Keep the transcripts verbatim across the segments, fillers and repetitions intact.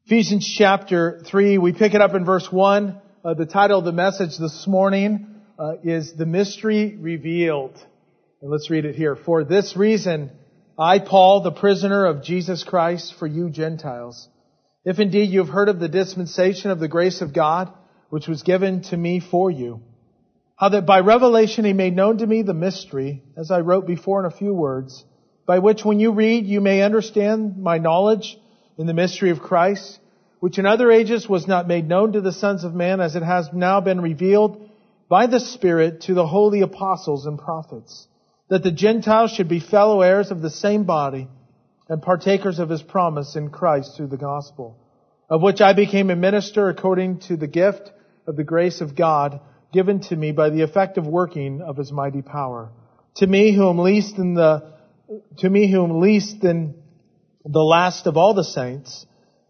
Ephesians chapter three, we pick it up in verse one. Uh, the title of the message this morning uh, is The Mystery Revealed. And let's read it here. For this reason, I, Paul, the prisoner of Jesus Christ, for you Gentiles, if indeed you have heard of the dispensation of the grace of God, which was given to me for you, how that by revelation He made known to me the mystery, as I wrote before in a few words, by which when you read you may understand my knowledge in the mystery of Christ, which in other ages was not made known to the sons of man, as it has now been revealed by the Spirit to the holy apostles and prophets, that the Gentiles should be fellow heirs of the same body and partakers of His promise in Christ through the gospel, of which I became a minister according to the gift of the grace of God given to me by the effective working of His mighty power. To me who am least in the, to me who am least in the last of all the saints,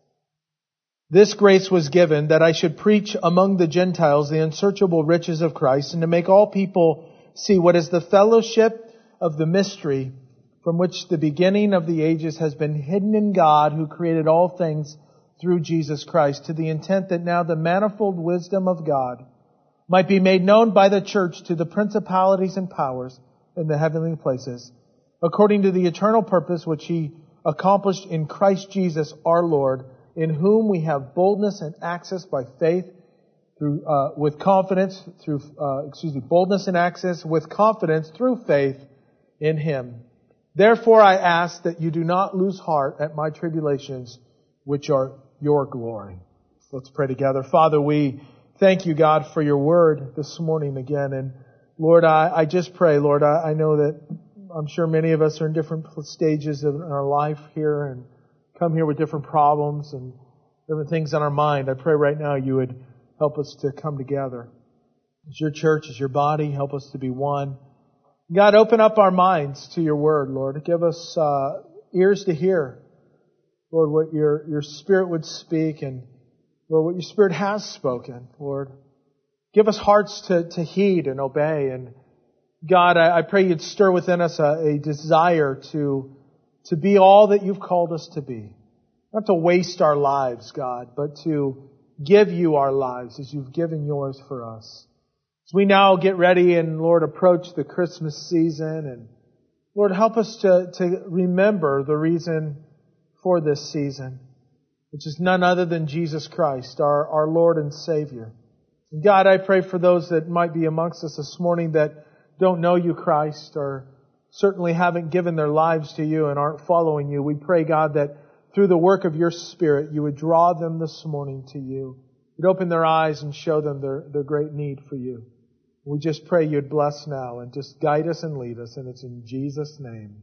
this grace was given that I should preach among the Gentiles the unsearchable riches of Christ, and to make all people see what is the fellowship of the mystery from which the beginning of the ages has been hidden in God, who created all things through Jesus Christ, to the intent that now the manifold wisdom of God might be made known by the church to the principalities and powers in the heavenly places, according to the eternal purpose which He accomplished in Christ Jesus our Lord, in whom we have boldness and access by faith through uh, with confidence through uh, excuse me boldness and access with confidence through faith in Him. Therefore I ask that you do not lose heart at my tribulations, which are your glory. Let's pray together. Father, we thank you, God, for your word this morning again. And Lord, I, I just pray, Lord, I, I know that I'm sure many of us are in different stages of our life here and come here with different problems and different things on our mind. I pray right now you would help us to come together. As your church, as your body, help us to be one. God, open up our minds to your word, Lord. Give us uh, ears to hear, Lord, what your, your Spirit would speak, and Lord, what your Spirit has spoken, Lord. Give us hearts to, to heed and obey. And God, I, I pray you'd stir within us a, a desire to, to be all that you've called us to be. Not to waste our lives, God, but to give you our lives as you've given yours for us. As we now get ready and, Lord, approach the Christmas season, and Lord, help us to, to remember the reason for this season, which is none other than Jesus Christ, our, our Lord and Savior. And God, I pray for those that might be amongst us this morning that don't know you, Christ, or certainly haven't given their lives to you and aren't following you. We pray, God, that through the work of your Spirit, you would draw them this morning to you. You'd open their eyes and show them their, their great need for you. We just pray you'd bless now and just guide us and lead us. And it's in Jesus' name.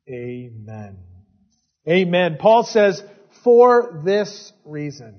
Amen. Amen. Paul says, for this reason.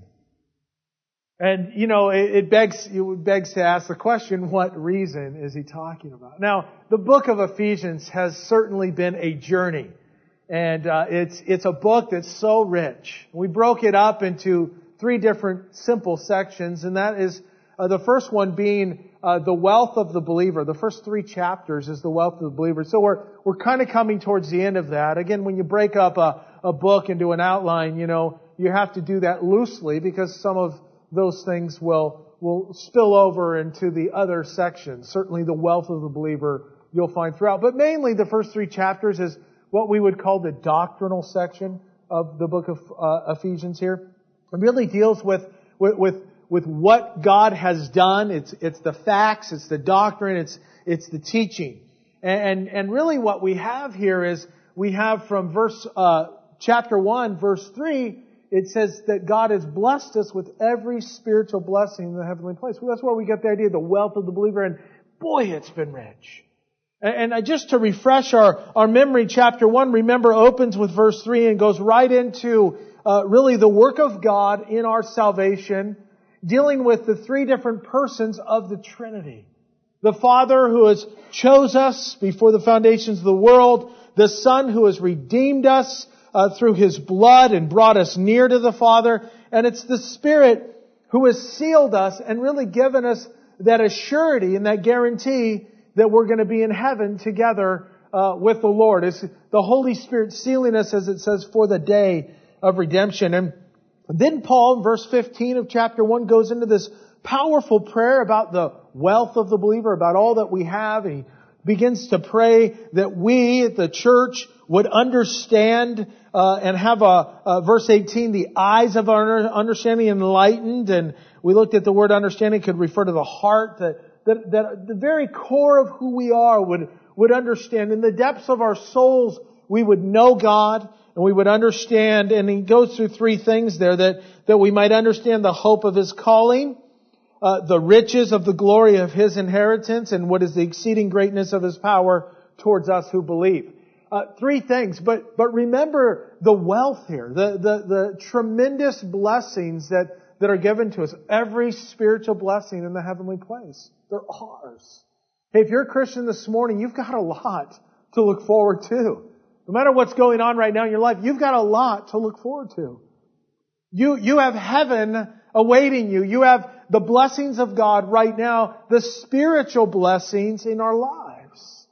And, you know, it, it begs, it begs to ask the question, what reason is he talking about? Now, the book of Ephesians has certainly been a journey. And uh, it's it's a book that's so rich. We broke it up into three different simple sections, and that is uh, the first one being uh, the wealth of the believer. The first three chapters is the wealth of the believer. So we're we're kind of coming towards the end of that. Again, when you break up a, a book into an outline, you know, you have to do that loosely because some of those things will will spill over into the other sections. Certainly the wealth of the believer you'll find throughout. But mainly the first three chapters is what we would call the doctrinal section of the book of uh, Ephesians here. It really deals with, with, with, with what God has done. It's, it's the facts, it's the doctrine, it's, it's the teaching. And, and really what we have here is we have from verse, uh, chapter one, verse three, it says that God has blessed us with every spiritual blessing in the heavenly place. Well, that's where we get the idea of the wealth of the believer. And boy, it's been rich. And just to refresh our, our memory, chapter one, remember, opens with verse three and goes right into uh, really the work of God in our salvation, dealing with the three different persons of the Trinity. The Father who has chose us before the foundations of the world, the Son who has redeemed us uh, through His blood and brought us near to the Father, and it's the Spirit who has sealed us and really given us that assurity and that guarantee that we're going to be in heaven together uh, with the Lord. It's the Holy Spirit sealing us, as it says, for the day of redemption. And And then Paul, in verse fifteen of chapter one, goes into this powerful prayer about the wealth of the believer, about all that we have. And he begins to pray that we, the church, would understand uh, and have a, uh, verse eighteen, the eyes of our understanding enlightened. And we looked at the word understanding could refer to the heart, that, that, that the very core of who we are would, would understand. In the depths of our souls, we would know God and we would understand. And he goes through three things there, that, that we might understand the hope of His calling, Uh, the riches of the glory of His inheritance, and what is the exceeding greatness of His power towards us who believe. Uh, three things, but but remember the wealth here, the, the, the tremendous blessings that, that are given to us. Every spiritual blessing in the heavenly place, they're ours. Hey, if you're a Christian this morning, you've got a lot to look forward to. No matter what's going on right now in your life, you've got a lot to look forward to. You, you have heaven awaiting you. You have the blessings of God right now, the spiritual blessings in our lives.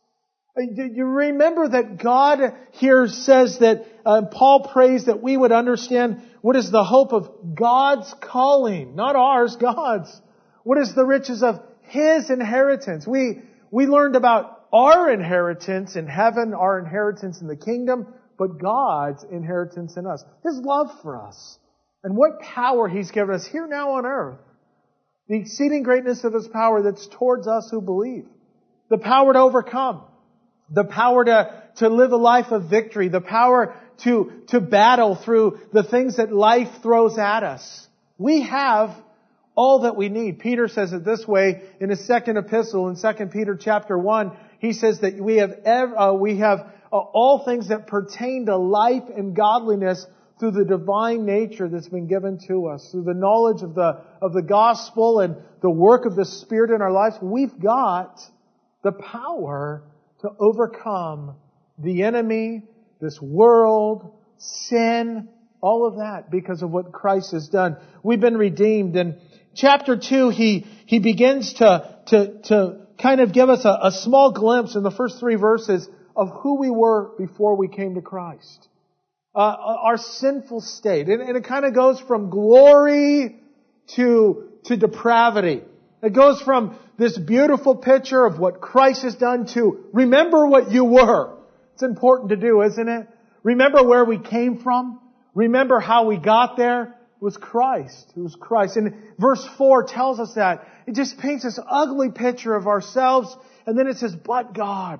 You remember that God here says that, uh, Paul prays that we would understand what is the hope of God's calling, not ours, God's. What is the riches of His inheritance? We, we learned about our inheritance in heaven, our inheritance in the kingdom, but God's inheritance in us. His love for us. And what power He's given us here now on earth. The exceeding greatness of His power that's towards us who believe. The power to overcome. The power to, to live a life of victory. The power to, to battle through the things that life throws at us. We have all that we need. Peter says it this way in his second epistle in Second Peter chapter one. He says that we have, ev- uh, we have uh, all things that pertain to life and godliness through the divine nature that's been given to us, through the knowledge of the, of the gospel and the work of the Spirit in our lives. We've got the power to overcome the enemy, this world, sin, all of that because of what Christ has done. We've been redeemed. In chapter two, he, he begins to, to, to kind of give us a, a small glimpse in the first three verses of who we were before we came to Christ. Uh, our sinful state. And, and it kind of goes from glory to, to depravity. It goes from this beautiful picture of what Christ has done to remember what you were. It's important to do, isn't it? Remember where we came from. Remember how we got there. It was Christ. It was Christ. And verse four tells us that. It just paints this ugly picture of ourselves. And then it says, but God.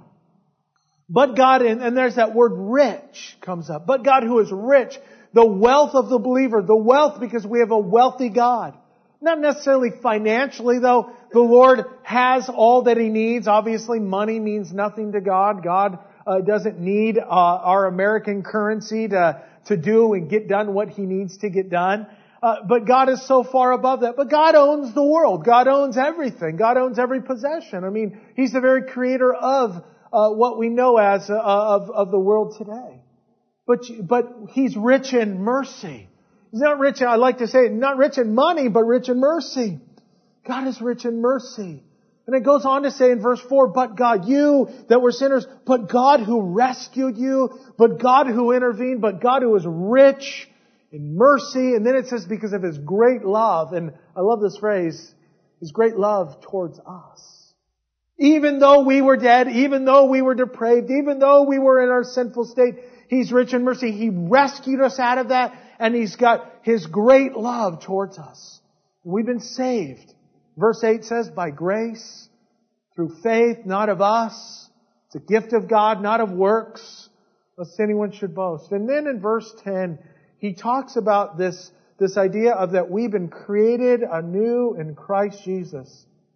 But God, and, and there's that word rich comes up. But God who is rich, the wealth of the believer, the wealth because we have a wealthy God. Not necessarily financially though. The Lord has all that He needs. Obviously money means nothing to God. God uh, doesn't need uh, our American currency to, to do and get done what He needs to get done. Uh, but God is so far above that. But God owns the world. God owns everything. God owns every possession. I mean, He's the very creator of Uh, what we know as uh, of, of the world today. But, but He's rich in mercy. He's not rich, I like to say, not rich in money, but rich in mercy. God is rich in mercy. And it goes on to say in verse four, but God, you that were sinners, but God who rescued you, but God who intervened, but God who is rich in mercy. And then it says because of His great love, and I love this phrase, His great love towards us. Even though we were dead, even though we were depraved, even though we were in our sinful state, He's rich in mercy. He rescued us out of that, and He's got His great love towards us. We've been saved. Verse eight says, by grace, through faith, not of us. It's a gift of God, not of works, lest anyone should boast. And then in verse ten, he talks about this, this idea of that we've been created anew in Christ Jesus.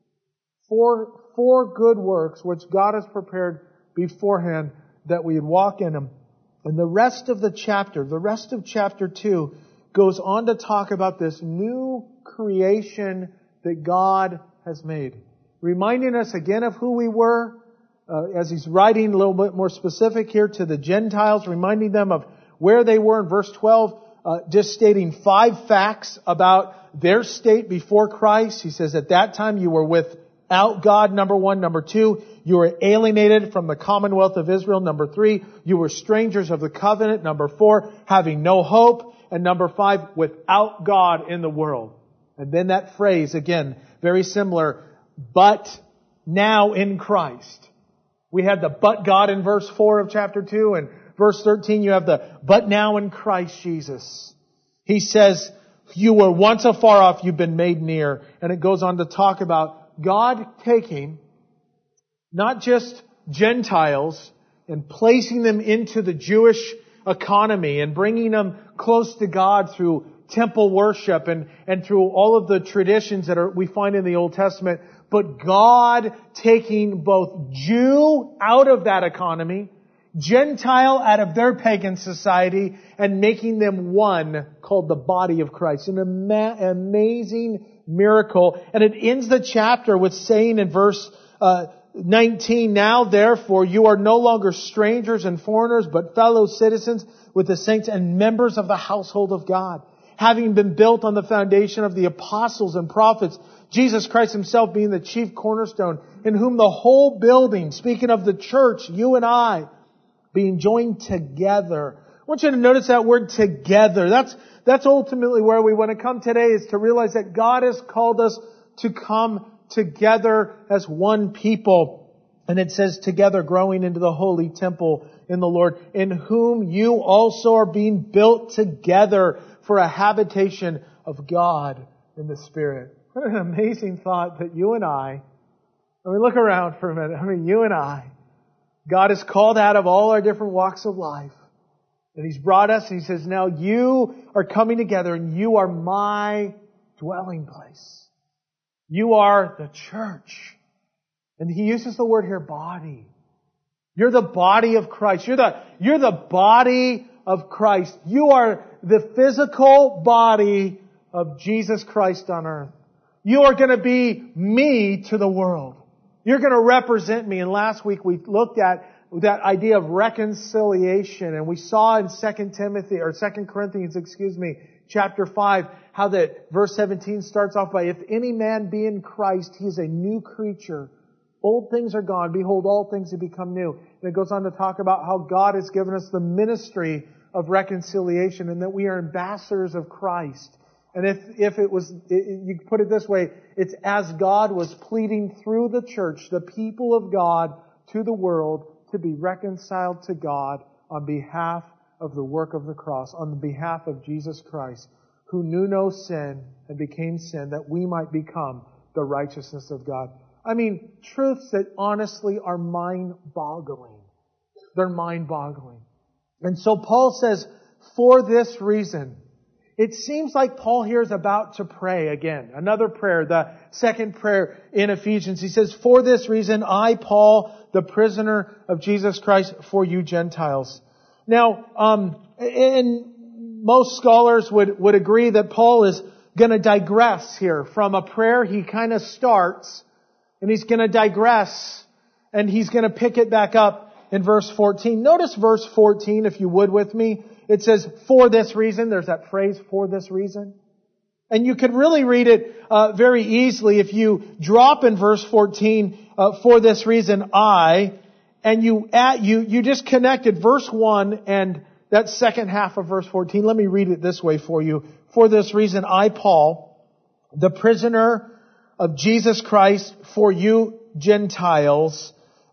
For, for good works, which God has prepared beforehand that we would walk in them. And the rest of the chapter, the rest of chapter two, goes on to talk about this new creation that God has made. Reminding us again of who we were, uh, as he's writing a little bit more specific here to the Gentiles, reminding them of where they were in verse twelve, uh, just stating five facts about their state before Christ. He says, at that time you were without God, number one. Number two, you were alienated from the commonwealth of Israel. Number three, you were strangers of the covenant. Number four, having no hope. And number five, without God in the world. And then that phrase, again, very similar, but now in Christ. We had the but God in verse four of chapter two, and verse thirteen you have the but now in Christ Jesus. He says, you were once afar off, you've been made near. And it goes on to talk about God taking not just Gentiles and placing them into the Jewish economy and bringing them close to God through temple worship and, and through all of the traditions that are, we find in the Old Testament, but God taking both Jew out of that economy, Gentile out of their pagan society, and making them one called the body of Christ. An ama- amazing miracle. And it ends the chapter with saying in verse uh, nineteen, now therefore you are no longer strangers and foreigners, but fellow citizens with the saints and members of the household of God, having been built on the foundation of the apostles and prophets, Jesus Christ Himself being the chief cornerstone, in whom the whole building, speaking of the church, you and I, being joined together. I want you to notice that word together. That's, that's ultimately where we want to come today, is to realize that God has called us to come together as one people. And it says together, growing into the holy temple in the Lord, in whom you also are being built together for a habitation of God in the Spirit. What an amazing thought that you and I, I mean, look around for a minute. I mean, you and I, God has called out of all our different walks of life. And He's brought us and He says, now you are coming together and you are my dwelling place. You are the church. And He uses the word here, body. You're the body of Christ. You're the, you're the body of Christ. You are the physical body of Jesus Christ on earth. You are going to be me to the world. You're going to represent me. And last week we looked at that idea of reconciliation. And we saw in Second Timothy, or Second Corinthians, excuse me, chapter five, how that verse seventeen starts off by, if any man be in Christ, he is a new creature. Old things are gone. Behold, all things have become new. And it goes on to talk about how God has given us the ministry of reconciliation and that we are ambassadors of Christ. And if, if it was, it, you put it this way, it's as God was pleading through the church, the people of God, to the world to be reconciled to God on behalf of the work of the cross, on behalf of Jesus Christ, who knew no sin and became sin that we might become the righteousness of God. I mean, truths that honestly are mind-boggling. They're mind-boggling. And so Paul says, for this reason, it seems like Paul here is about to pray again. Another prayer, the second prayer in Ephesians. He says, for this reason, I, Paul, the prisoner of Jesus Christ, for you Gentiles. Now, um, and most scholars would, would agree that Paul is going to digress here from a prayer he kind of starts, and he's going to digress, and he's going to pick it back up in verse fourteen. Notice verse fourteen, if you would with me. It says, for this reason. There's that phrase, for this reason. And you could really read it uh, very easily if you drop in verse fourteen, uh, for this reason I, and you add, you, you just connected verse one and that second half of verse fourteen. Let me read it this way for you. For this reason I, Paul, the prisoner of Jesus Christ, for you Gentiles,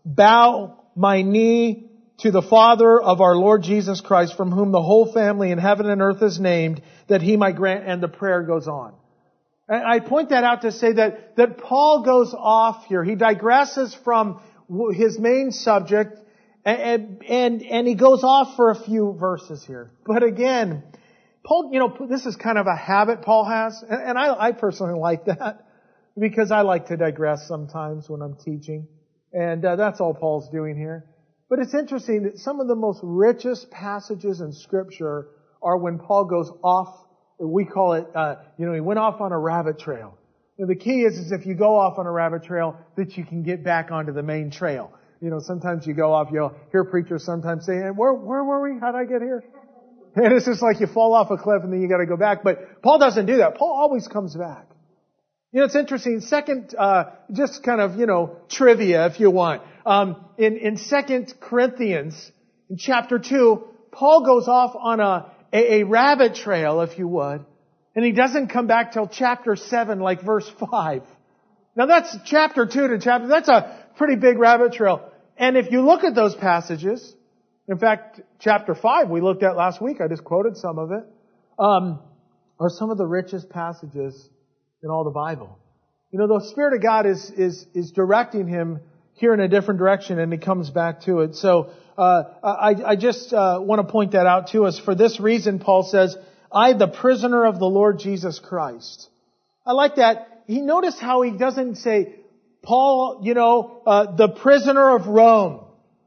bow my knee to the Father of our Lord Jesus Christ, from whom the whole family in heaven and earth is named, that He might grant, and the prayer goes on. And I point that out to say that, that Paul goes off here. He digresses from his main subject, and, and, and he goes off for a few verses here. But again, Paul, you know, this is kind of a habit Paul has, and, and I, I personally like that, because I like to digress sometimes when I'm teaching. And uh, that's all Paul's doing here. But it's interesting that some of the most richest passages in Scripture are when Paul goes off, we call it, uh, you know, he went off on a rabbit trail. And the key is, is if you go off on a rabbit trail, that you can get back onto the main trail. You know, sometimes you go off, you'll hear preachers sometimes say, hey, where, where were we? How did I get here? And it's just like you fall off a cliff and then you got to go back. But Paul doesn't do that. Paul always comes back. You know, it's interesting. Second, uh, just kind of, you know, trivia if you want. Um, in, in Second Corinthians, in chapter two, Paul goes off on a, a, a rabbit trail, if you would. And he doesn't come back till chapter seven, like verse five. Now that's chapter two to chapter, that's a pretty big rabbit trail. And if you look at those passages, in fact, chapter five we looked at last week, I just quoted some of it, um, are some of the richest passages in all the Bible. You know, the Spirit of God is, is, is directing him here in a different direction, and he comes back to it. So, uh, I, I just, uh, want to point that out to us. For this reason, Paul says, I, the prisoner of the Lord Jesus Christ. I like that. He noticed how he doesn't say, Paul, you know, uh, the prisoner of Rome,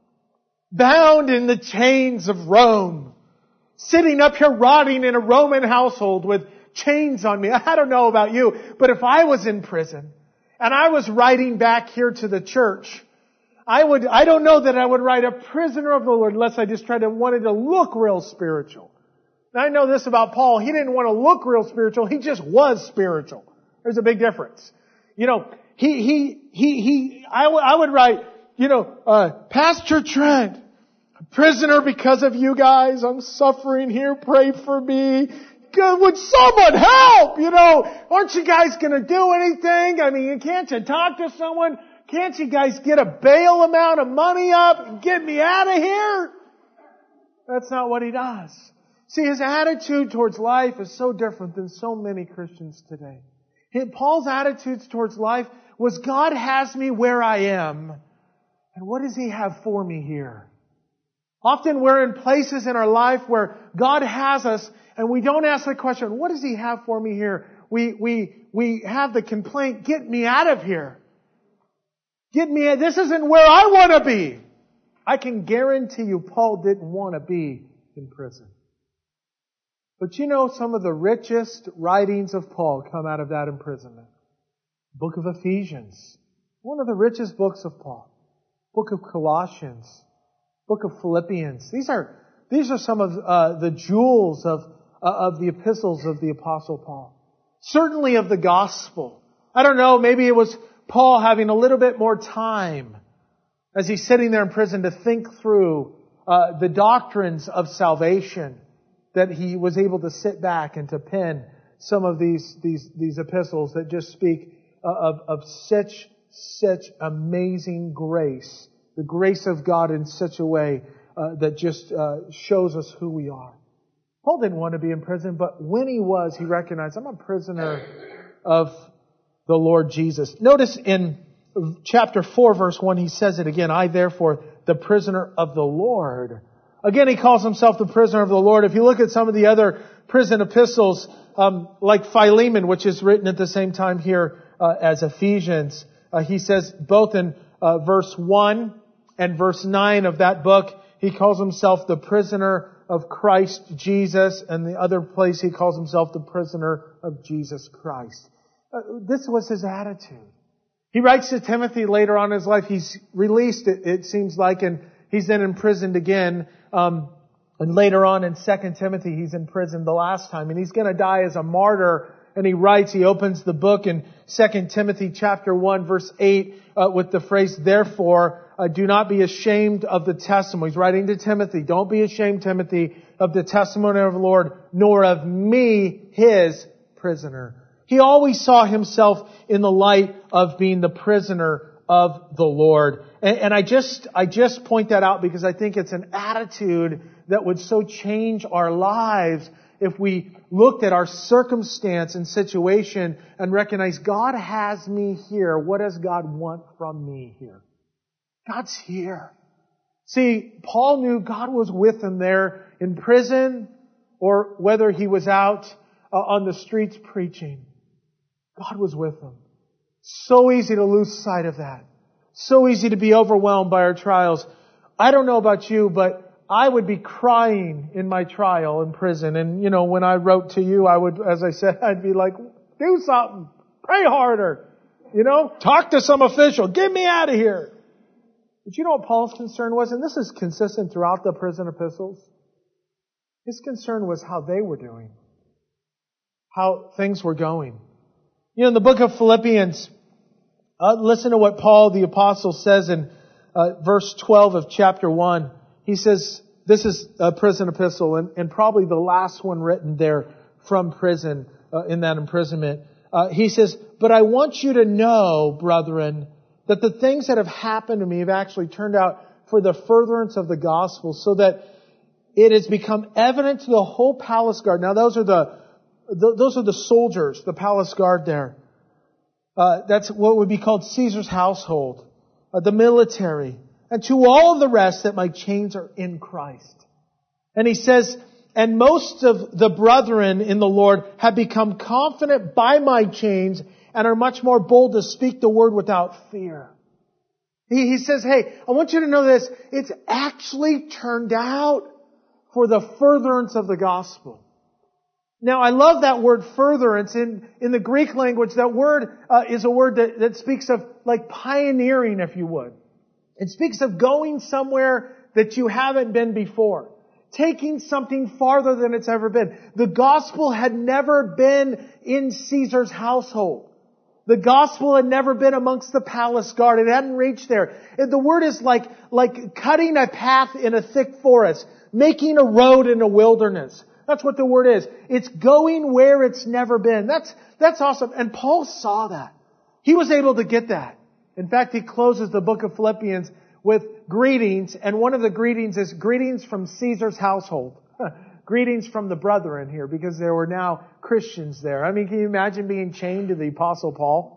bound in the chains of Rome, sitting up here rotting in a Roman household with chains on me. I don't know about you, but if I was in prison and I was writing back here to the church, I would, I don't know that I would write a prisoner of the Lord unless I just tried to, wanted to look real spiritual. Now I know this about Paul. He didn't want to look real spiritual. He just was spiritual. There's a big difference. You know, he, he, he, he, I, w- I would write, you know, uh, Pastor Trent, prisoner because of you guys. I'm suffering here. Pray for me. God, would someone help? You know, aren't you guys going to do anything? I mean, can't you talk to someone? Can't you guys get a bail amount of money up and get me out of here? That's not what he does. See, his attitude towards life is so different than so many Christians today. Paul's attitudes towards life was, God has me where I am. And what does He have for me here? Often we're in places in our life where God has us and we don't ask the question, what does He have for me here? We, we, we have the complaint, get me out of here. Get me out. This isn't where I want to be. I can guarantee you Paul didn't want to be in prison. But you know, some of the richest writings of Paul come out of that imprisonment. Book of Ephesians, one of the richest books of Paul. Book of Colossians, Book of Philippians. These are these are some of uh, the jewels of uh, of the epistles of the Apostle Paul. Certainly of the gospel. I don't know, maybe it was Paul having a little bit more time as he's sitting there in prison to think through uh, the doctrines of salvation, that he was able to sit back and to pen some of these these these epistles that just speak uh, of of such such amazing grace, the grace of God in such a way uh, that just uh, shows us who we are. Paul didn't want to be in prison, but when he was, he recognized, I'm a prisoner of the Lord Jesus. Notice in chapter four, verse one, he says it again, I therefore, the prisoner of the Lord. Again, he calls himself the prisoner of the Lord. If you look at some of the other prison epistles, um, like Philemon, which is written at the same time here uh, as Ephesians, uh, he says both in uh, verse one and verse nine of that book, he calls himself the prisoner of Christ Jesus, and the other place he calls himself the prisoner of Jesus Christ. Uh, this was his attitude. He writes to Timothy later on in his life. He's released, it, it seems like, and he's then imprisoned again. Um, and later on in Second Timothy, he's imprisoned the last time. And he's going to die as a martyr. And he writes, he opens the book in Second Timothy chapter one, verse eight, uh, with the phrase, therefore, uh, do not be ashamed of the testimony. He's writing to Timothy, don't be ashamed, Timothy, of the testimony of the Lord, nor of me, His prisoner. He always saw himself in the light of being the prisoner of the Lord. And, and I just, I just point that out because I think it's an attitude that would so change our lives if we looked at our circumstance and situation and recognized God has me here. What does God want from me here? God's here. See, Paul knew God was with him there in prison or whether he was out uh, on the streets preaching. God was with him. So easy to lose sight of that. So easy to be overwhelmed by our trials. I don't know about you, but I would be crying in my trial in prison. And, you know, when I wrote to you, I would, as I said, I'd be like, do something. Pray harder. You know, talk to some official. Get me out of here. But you know what Paul's concern was? And this is consistent throughout the prison epistles. His concern was how they were doing. How things were going. You know, in the book of Philippians, uh, listen to what Paul the Apostle says in uh, verse twelve of chapter one. He says, this is a prison epistle, and, and probably the last one written there from prison, uh, in that imprisonment. Uh, he says, "But I want you to know, brethren, that the things that have happened to me have actually turned out for the furtherance of the gospel, so that it has become evident to the whole palace guard." Now those are the, the those are the soldiers, the palace guard there. Uh, that's what would be called Caesar's household, uh, the military, and to all of the rest that my chains are in Christ. And he says, "And most of the brethren in the Lord have become confident by my chains and are much more bold to speak the word without fear." He, he says, hey, I want you to know this. It's actually turned out for the furtherance of the gospel. Now, I love that word furtherance. In, in the Greek language, that word uh, is a word that, that speaks of like pioneering, if you would. It speaks of going somewhere that you haven't been before. Taking something farther than it's ever been. The gospel had never been in Caesar's household. The gospel had never been amongst the palace guard. It hadn't reached there. And the word is like, like cutting a path in a thick forest. Making a road in a wilderness. That's what the word is. It's going where it's never been. That's, that's awesome. And Paul saw that. He was able to get that. In fact, he closes the book of Philippians with greetings, and one of the greetings is greetings from Caesar's household. Greetings from the brethren here, because there were now Christians there. I mean, can you imagine being chained to the Apostle Paul?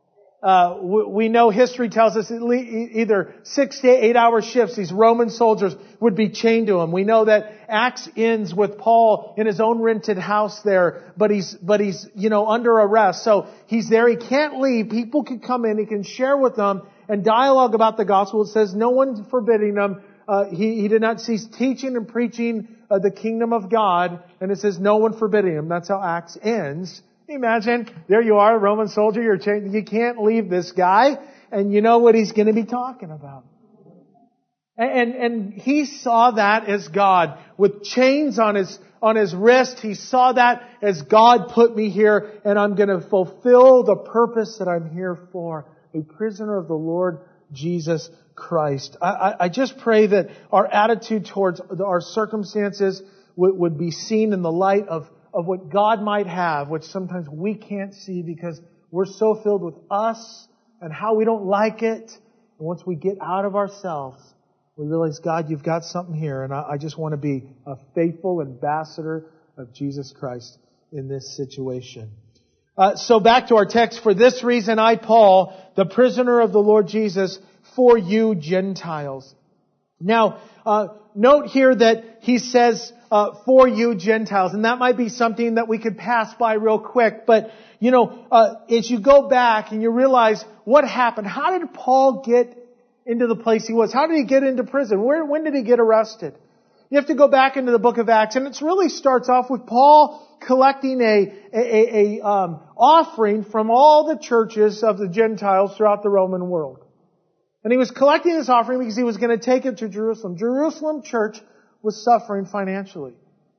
Uh, we, we know history tells us at least either six to eight hour shifts, these Roman soldiers would be chained to him. We know that Acts ends with Paul in his own rented house there, but he's, but he's, you know, under arrest. So he's there, he can't leave. People can come in, he can share with them and dialogue about the gospel. It says no one's forbidding them. Uh, he, he did not cease teaching and preaching uh, the kingdom of God. And it says no one forbidding him. That's how Acts ends. Can you imagine? There you are, a Roman soldier. You're chained. You can't leave this guy. And you know what he's going to be talking about. And, and, and he saw that as God. With chains on his, on his wrist, he saw that as God put me here. And I'm going to fulfill the purpose that I'm here for. A prisoner of the Lord Jesus Christ. I, I, I just pray that our attitude towards our circumstances would, would be seen in the light of, of what God might have, which sometimes we can't see because we're so filled with us and how we don't like it. And once we get out of ourselves, we realize, God, you've got something here, and I, I just want to be a faithful ambassador of Jesus Christ in this situation. Uh, so back to our text. For this reason, I, Paul, the prisoner of the Lord Jesus, for you Gentiles. Now, uh, note here that he says, uh, for you Gentiles. And that might be something that we could pass by real quick. But, you know, uh, as you go back and you realize what happened, how did Paul get into the place he was? How did he get into prison? Where, when did he get arrested? You have to go back into the book of Acts, and it really starts off with Paul collecting a, a, a, a um, offering from all the churches of the Gentiles throughout the Roman world. And he was collecting this offering because he was going to take it to Jerusalem. Jerusalem church was suffering financially.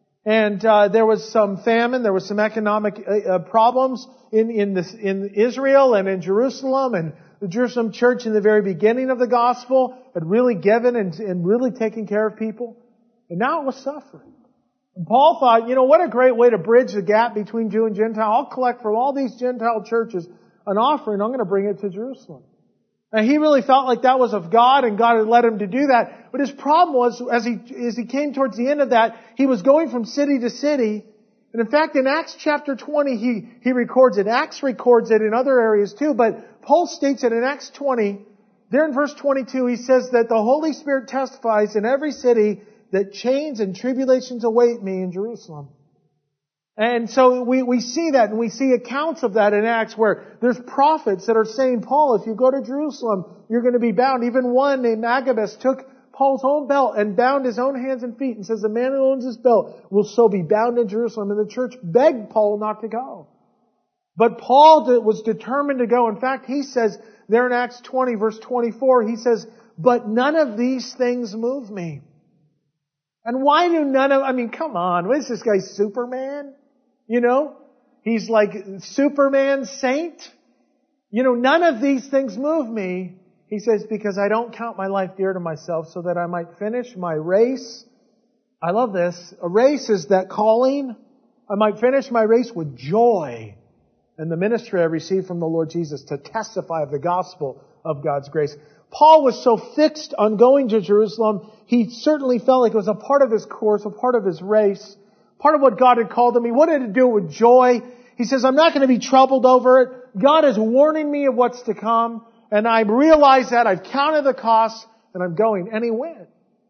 And uh, there was some famine, there was some economic uh, problems in in, this, in Israel and in Jerusalem. And the Jerusalem church in the very beginning of the gospel had really given and, and really taken care of people. And now it was suffering. And Paul thought, you know, what a great way to bridge the gap between Jew and Gentile. I'll collect from all these Gentile churches an offering. I'm going to bring it to Jerusalem. And he really felt like that was of God, and God had led him to do that. But his problem was, as he, as he came towards the end of that, he was going from city to city. And in fact, in Acts chapter twenty, he, he records it. Acts records it in other areas too, but Paul states it in Acts twenty. There in verse twenty-two, he says that the Holy Spirit testifies in every city that chains and tribulations await me in Jerusalem. And so we, we see that, and we see accounts of that in Acts where there's prophets that are saying, Paul, if you go to Jerusalem, you're going to be bound. Even one named Agabus took Paul's own belt and bound his own hands and feet and says, the man who owns his belt will so be bound in Jerusalem. And the church begged Paul not to go. But Paul was determined to go. In fact, he says there in Acts twenty, verse twenty-four, he says, but none of these things move me. And why do none of, I mean, come on, what is this guy, Superman? You know, he's like Superman saint. You know, none of these things move me. He says, because I don't count my life dear to myself so that I might finish my race I love this. A race is that calling. I might finish my race with joy and the ministry I received from the Lord Jesus to testify of the gospel of God's grace. Paul was so fixed on going to Jerusalem, he certainly felt like it was a part of his course, a part of his race, part of what God had called him. He wanted to do it with joy. He says, I'm not going to be troubled over it. God is warning me of what's to come, and I realize that. I've counted the costs, and I'm going. And he went.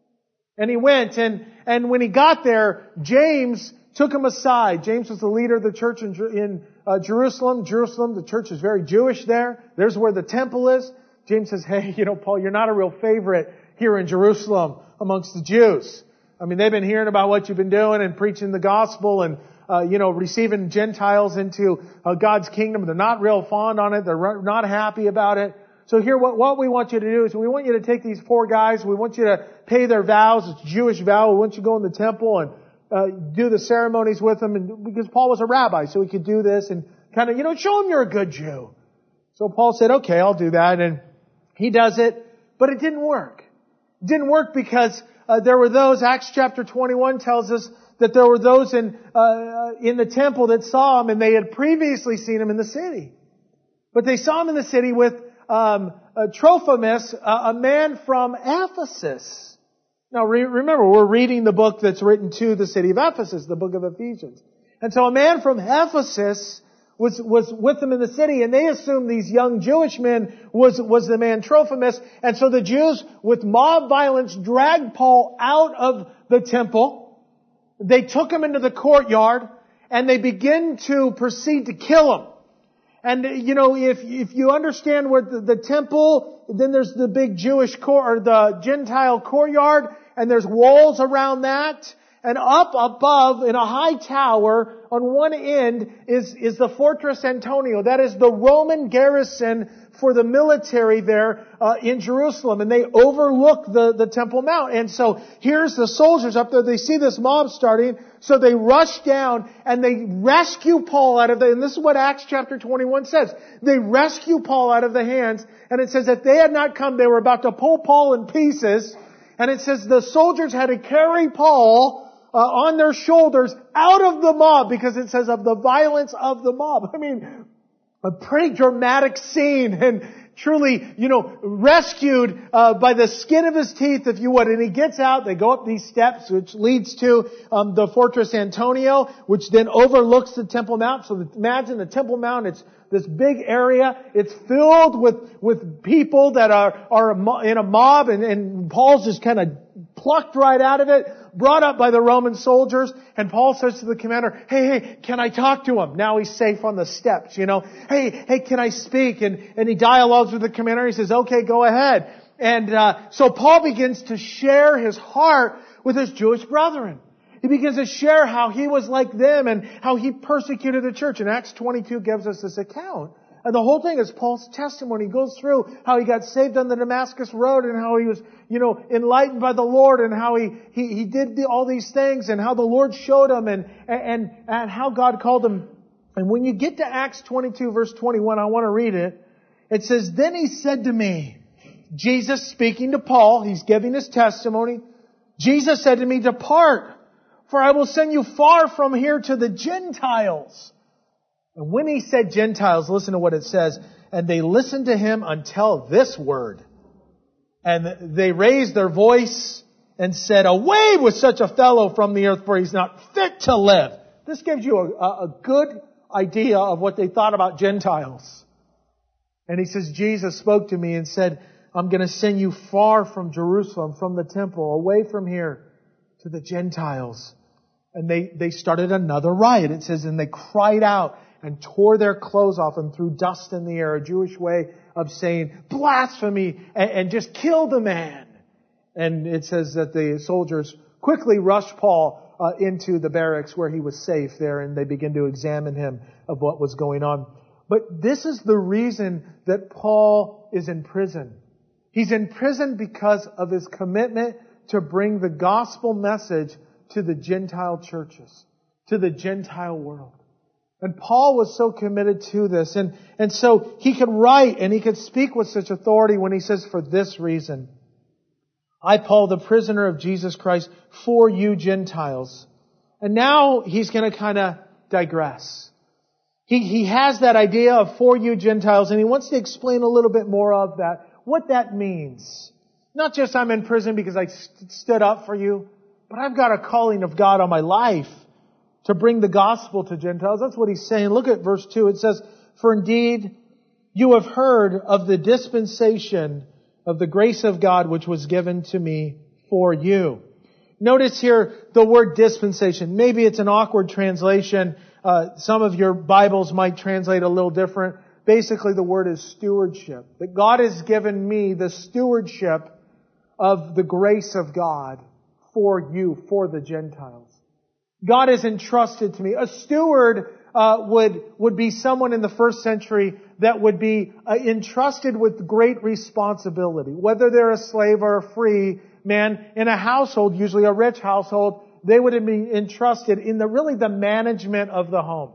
And he went, and, and when he got there, James took him aside. James was the leader of the church in, in uh, Jerusalem. Jerusalem, the church is very Jewish there. There's where the temple is. James says, hey, you know, Paul, you're not a real favorite here in Jerusalem amongst the Jews. I mean, they've been hearing about what you've been doing and preaching the gospel and, uh, you know, receiving Gentiles into uh, God's kingdom. They're not real fond on it. They're not happy about it. So here, what, what we want you to do is we want you to take these four guys. We want you to pay their vows. It's a Jewish vow. We want you to go in the temple and uh, do the ceremonies with them. And because Paul was a rabbi, so he could do this and kind of, you know, show them you're a good Jew. So Paul said, okay, I'll do that. And he does it, but it didn't work. It didn't work because uh, there were those, Acts chapter twenty-one tells us that there were those in uh, in the temple that saw him, and they had previously seen him in the city. But they saw him in the city with um, uh, Trophimus, uh, a man from Ephesus. Now re- remember, we're reading the book that's written to the city of Ephesus, the book of Ephesians. And so a man from Ephesus was, was with them in the city, and they assumed these young Jewish men was, was the man Trophimus. And so the Jews, with mob violence, dragged Paul out of the temple. They took him into the courtyard, and they begin to proceed to kill him. And, you know, if, if you understand where the, the temple, then there's the big Jewish court, or the Gentile courtyard, and there's walls around that. And up above, in a high tower, on one end is, is the Fortress Antonia. That is the Roman garrison for the military there uh, in Jerusalem. And they overlook the, the Temple Mount. And so here's the soldiers up there. They see this mob starting. So they rush down and they rescue Paul out of the, and this is what Acts chapter twenty-one says. They rescue Paul out of the hands. And it says if they had not come, they were about to pull Paul in pieces. And it says the soldiers had to carry Paul Uh, on their shoulders out of the mob, because it says of the violence of the mob. I mean, a pretty dramatic scene, and truly, you know, rescued uh, by the skin of his teeth, if you would. And he gets out, they go up these steps, which leads to um, the Fortress Antonia, which then overlooks the Temple Mount. So imagine the Temple Mount, it's this big area. It's filled with, with people that are, are in a mob, and, and Paul's just kind of plucked right out of it, brought up by the Roman soldiers, and Paul says to the commander, hey, hey, can I talk to him? Now he's safe on the steps, you know. Hey, hey, can I speak? And, and he dialogues with the commander. He says, okay, go ahead. And uh, so Paul begins to share his heart with his Jewish brethren. He begins to share how he was like them and how he persecuted the church. And Acts twenty-two gives us this account. And the whole thing is Paul's testimony. He goes through how he got saved on the Damascus Road and how he was, you know, enlightened by the Lord and how he, he, he did the, all these things and how the Lord showed him and, and, and how God called him. And when you get to Acts twenty-two verse twenty-one, I want to read it. It says, then he said to me, Jesus speaking to Paul, he's giving his testimony. Jesus said to me, depart, for I will send you far from here to the Gentiles. And when he said Gentiles, listen to what it says. And they listened to him until this word. And they raised their voice and said, away with such a fellow from the earth, for he's not fit to live. This gives you a, a good idea of what they thought about Gentiles. And he says, Jesus spoke to me and said, I'm going to send you far from Jerusalem, from the temple, away from here to the Gentiles. And they, they started another riot. It says, and they cried out and tore their clothes off and threw dust in the air, a Jewish way of saying blasphemy, and, and just kill the man. And it says that the soldiers quickly rushed Paul uh, into the barracks where he was safe there, and they began to examine him of what was going on. But this is the reason that Paul is in prison. He's in prison because of his commitment to bring the gospel message to the Gentile churches, to the Gentile world. And Paul was so committed to this. And, and so he could write and he could speak with such authority when he says, for this reason, I, Paul, the prisoner of Jesus Christ, for you Gentiles. And now he's going to kind of digress. He, he has that idea of for you Gentiles, and he wants to explain a little bit more of that, what that means. Not just I'm in prison because I st- stood up for you, but I've got a calling of God on my life to bring the gospel to Gentiles. That's what he's saying. Look at verse two. It says, for indeed you have heard of the dispensation of the grace of God which was given to me for you. Notice here the word dispensation. Maybe it's an awkward translation. Uh, some of your Bibles might translate a little different. Basically, the word is stewardship. That God has given me the stewardship of the grace of God for you, for the Gentiles. God has entrusted to me. A steward uh, would would be someone in the first century that would be uh, entrusted with great responsibility. Whether they're a slave or a free man in a household, usually a rich household, they would be entrusted in the really the management of the home.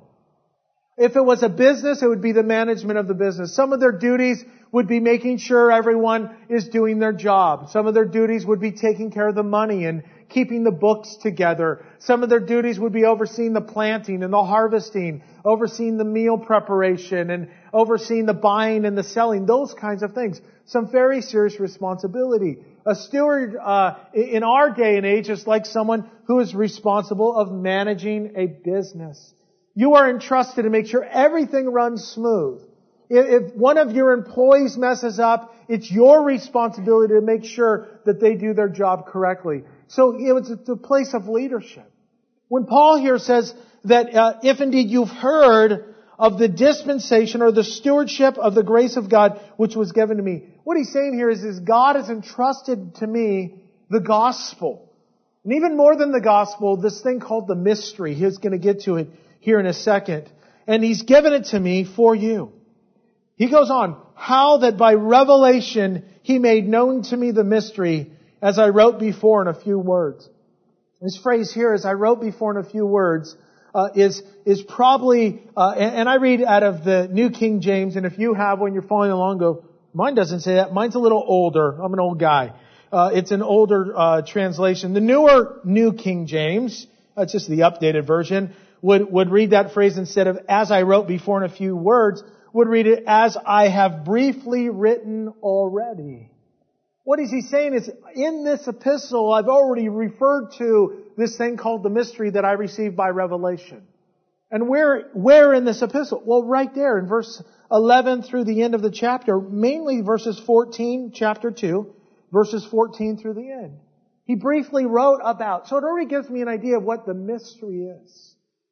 If it was a business, it would be the management of the business. Some of their duties would be making sure everyone is doing their job. Some of their duties would be taking care of the money and keeping the books together. Some of their duties would be overseeing the planting and the harvesting, overseeing the meal preparation and overseeing the buying and the selling, those kinds of things. Some very serious responsibility. A steward uh, in our day and age is like someone who is responsible of managing a business. You are entrusted to make sure everything runs smooth. If one of your employees messes up, it's your responsibility to make sure that they do their job correctly. So it's a place of leadership. When Paul here says that uh, if indeed you've heard of the dispensation or the stewardship of the grace of God which was given to me, what he's saying here is, is God has entrusted to me the gospel. And even more than the gospel, this thing called the mystery. He's going to get to it here in a second. And he's given it to me for you. He goes on, how that by revelation he made known to me the mystery, as I wrote before in a few words. This phrase here, as I wrote before in a few words, uh, is is probably, uh, and, and I read out of the New King James, and if you have, when you're following along, go, mine doesn't say that. Mine's a little older. I'm an old guy. Uh, it's an older uh, translation. The newer New King James, that's just the updated version, would would read that phrase instead of as I wrote before in a few words, would read it as I have briefly written already. What is he saying is, in this epistle, I've already referred to this thing called the mystery that I received by revelation. And where, where in this epistle? Well, right there in verse eleven through the end of the chapter, mainly verses fourteen, chapter two, verses fourteen through the end. He briefly wrote about, so it already gives me an idea of what the mystery is.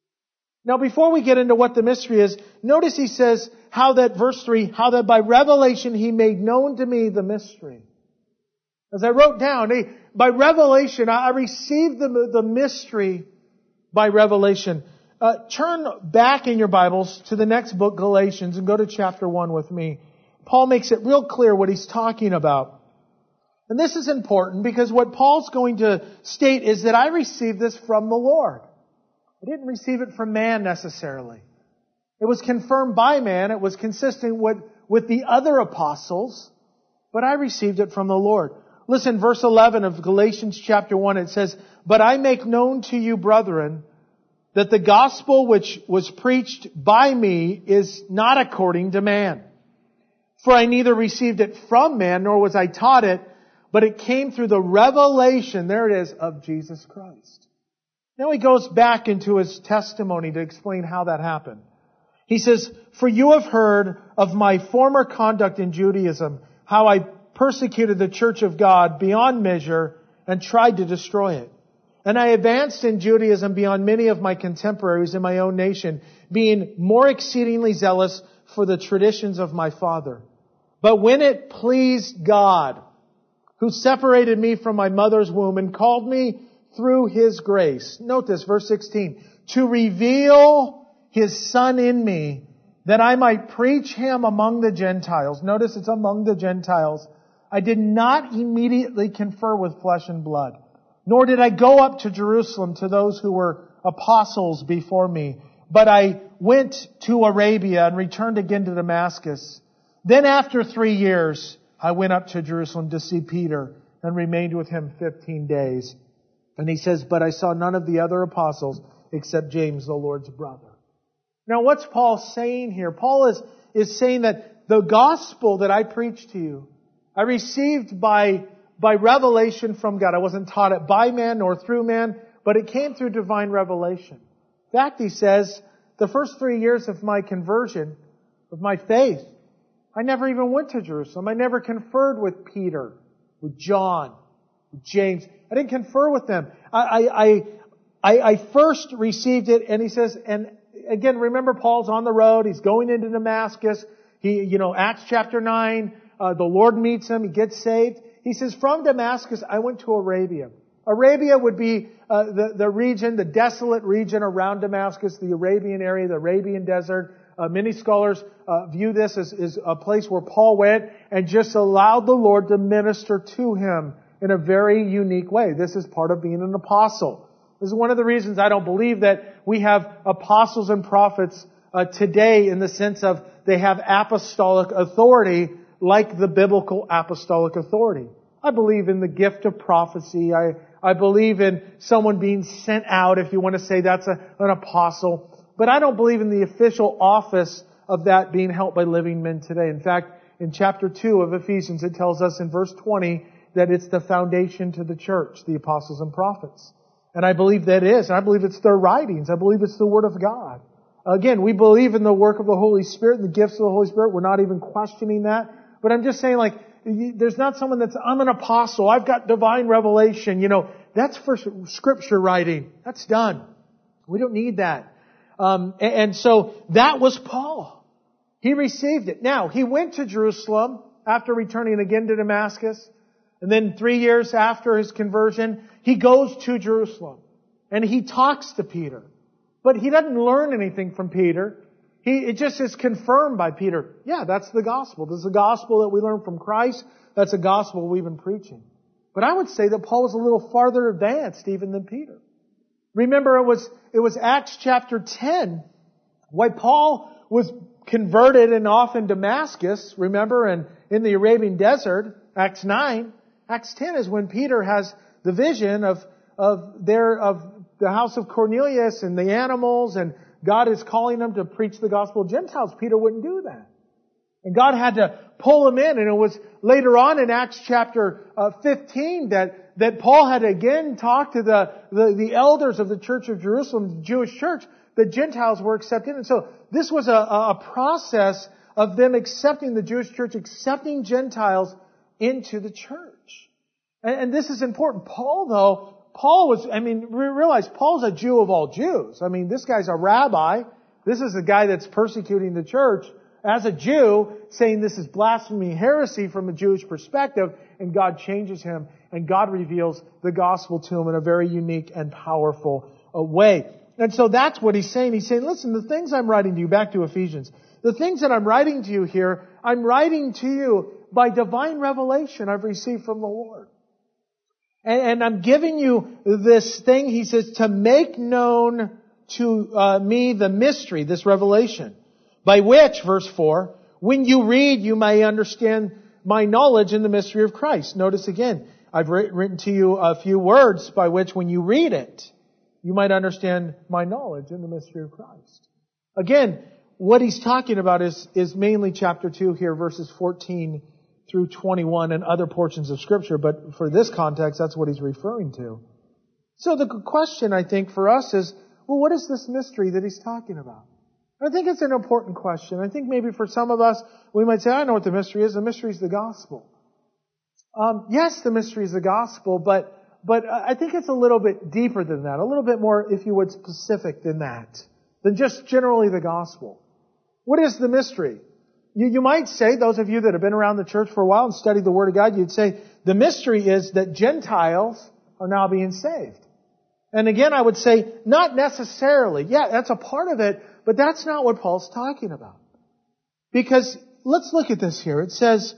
Now, before we get into what the mystery is, notice he says how that, verse three, how that by revelation he made known to me the mystery. As I wrote down, by revelation, I received the, the mystery by revelation. Uh, turn back in your Bibles to the next book, Galatians, and go to chapter one with me. Paul makes it real clear what he's talking about. And this is important because what Paul's going to state is that I received this from the Lord. I didn't receive it from man necessarily. It was confirmed by man. It was consistent with, with the other apostles. But I received it from the Lord. Listen, verse eleven of Galatians chapter one, it says, but I make known to you, brethren, that the gospel which was preached by me is not according to man. For I neither received it from man, nor was I taught it, but it came through the revelation, there it is, of Jesus Christ. Now he goes back into his testimony to explain how that happened. He says, for you have heard of my former conduct in Judaism, how I persecuted the church of God beyond measure and tried to destroy it. And I advanced in Judaism beyond many of my contemporaries in my own nation, being more exceedingly zealous for the traditions of my father. But when it pleased God, who separated me from my mother's womb and called me through His grace. Note this, verse sixteen. To reveal His Son in me, that I might preach Him among the Gentiles. Notice it's among the Gentiles. I did not immediately confer with flesh and blood, nor did I go up to Jerusalem to those who were apostles before me. But I went to Arabia and returned again to Damascus. Then after three years, I went up to Jerusalem to see Peter and remained with him fifteen days. And he says, but I saw none of the other apostles except James, the Lord's brother. Now what's Paul saying here? Paul is, is saying that the gospel that I preached to you, I received by, by revelation from God. I wasn't taught it by man nor through man, but it came through divine revelation. In fact, he says, the first three years of my conversion, of my faith, I never even went to Jerusalem. I never conferred with Peter, with John, with James. I didn't confer with them. I, I, I, I first received it, and he says, and again, remember Paul's on the road. He's going into Damascus. He, you know, Acts chapter nine, uh, the Lord meets him. He gets saved. He says, from Damascus, I went to Arabia. Arabia would be uh, the, the region, the desolate region around Damascus, the Arabian area, the Arabian desert. Uh, many scholars uh, view this as, as a place where Paul went and just allowed the Lord to minister to him in a very unique way. This is part of being an apostle. This is one of the reasons I don't believe that we have apostles and prophets uh, today in the sense of they have apostolic authority like the biblical apostolic authority. I believe in the gift of prophecy. I, I believe in someone being sent out, if you want to say that's a, an apostle. But I don't believe in the official office of that being held by living men today. In fact, in chapter two of Ephesians, it tells us in verse twenty that it's the foundation to the church, the apostles and prophets. And I believe that is. And I believe it's their writings. I believe it's the Word of God. Again, we believe in the work of the Holy Spirit and the gifts of the Holy Spirit. We're not even questioning that. But I'm just saying, like, there's not someone that's, I'm an apostle, I've got divine revelation. You know, that's for Scripture writing. That's done. We don't need that. Um, and, and so that was Paul. He received it. Now, he went to Jerusalem after returning again to Damascus. And then three years after his conversion, he goes to Jerusalem. And he talks to Peter. But he doesn't learn anything from Peter. He, it just is confirmed by Peter. Yeah, that's the gospel. This is the gospel that we learn from Christ. That's the gospel we've been preaching. But I would say that Paul was a little farther advanced even than Peter. Remember, it was, it was Acts chapter ten, why Paul was converted and off in Damascus, remember, and in the Arabian desert, Acts nine. Acts ten is when Peter has the vision of, of their, of the house of Cornelius and the animals, and God is calling them to preach the gospel of Gentiles. Peter wouldn't do that. And God had to pull him in, and it was later on in Acts chapter uh, fifteen that, that Paul had again talked to the, the, the elders of the church of Jerusalem, the Jewish church, the Gentiles were accepted. And so this was a, a process of them accepting, the Jewish church accepting Gentiles into the church. And, and this is important. Paul, though, Paul was, I mean, realize Paul's a Jew of all Jews. I mean, this guy's a rabbi. This is a guy that's persecuting the church as a Jew, saying this is blasphemy, heresy from a Jewish perspective, and God changes him, and God reveals the gospel to him in a very unique and powerful uh, way. And so that's what he's saying. He's saying, listen, the things I'm writing to you, back to Ephesians, the things that I'm writing to you here, I'm writing to you by divine revelation I've received from the Lord. And, and I'm giving you this thing, he says, to make known to uh, me the mystery, this revelation, by which, verse four, when you read, you may understand my knowledge in the mystery of Christ. Notice again, I've written to you a few words by which when you read it, you might understand my knowledge in the mystery of Christ. Again, what he's talking about is, is mainly chapter two here, verses fourteen through twenty-one and other portions of Scripture, but for this context, that's what he's referring to. So the question, I think, for us is, well, what is this mystery that he's talking about? I think it's an important question. I think maybe for some of us, we might say, I know what the mystery is. The mystery is the gospel. Um, yes, the mystery is the gospel, but, but I think it's a little bit deeper than that, a little bit more, if you would, specific than that, than just generally the gospel. What is the mystery? You, you might say, those of you that have been around the church for a while and studied the Word of God, you'd say, the mystery is that Gentiles are now being saved. And again, I would say, not necessarily. Yeah, that's a part of it, but that's not what Paul's talking about. Because, let's look at this here. It says,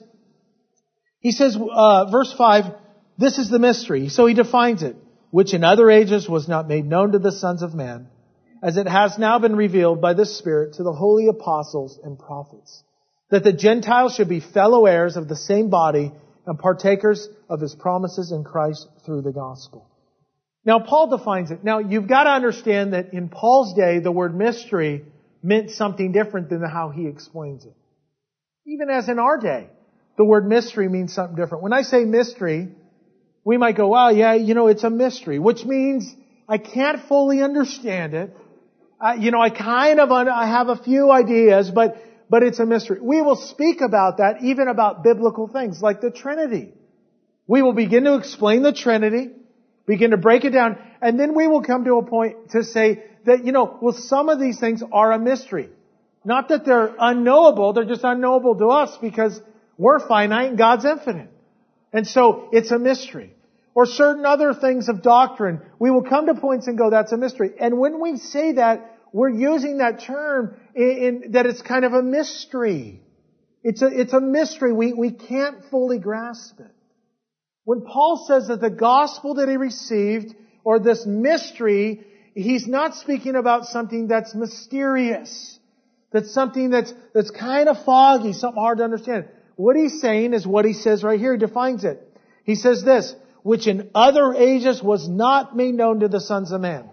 he says, uh, verse five, this is the mystery. So he defines it, which in other ages was not made known to the sons of man, as it has now been revealed by the Spirit to the holy apostles and prophets, that the Gentiles should be fellow heirs of the same body and partakers of His promises in Christ through the gospel. Now, Paul defines it. Now, you've got to understand that in Paul's day, the word mystery meant something different than how he explains it. Even as in our day, the word mystery means something different. When I say mystery, we might go, well, yeah, you know, it's a mystery, which means I can't fully understand it. Uh, you know, I kind of, un- I have a few ideas, but, but it's a mystery. We will speak about that even about biblical things like the Trinity. We will begin to explain the Trinity, begin to break it down, and then we will come to a point to say that, you know, well, some of these things are a mystery. Not that they're unknowable, they're just unknowable to us because we're finite and God's infinite. And so it's a mystery. Or certain other things of doctrine, we will come to points and go, that's a mystery. And when we say that, we're using that term in, in that it's kind of a mystery. It's a, it's a mystery. We, we can't fully grasp it. When Paul says that the gospel that he received, or this mystery, he's not speaking about something that's mysterious. That's something that's, that's kind of foggy, something hard to understand. What he's saying is what he says right here. He defines it. He says this, which in other ages was not made known to the sons of man,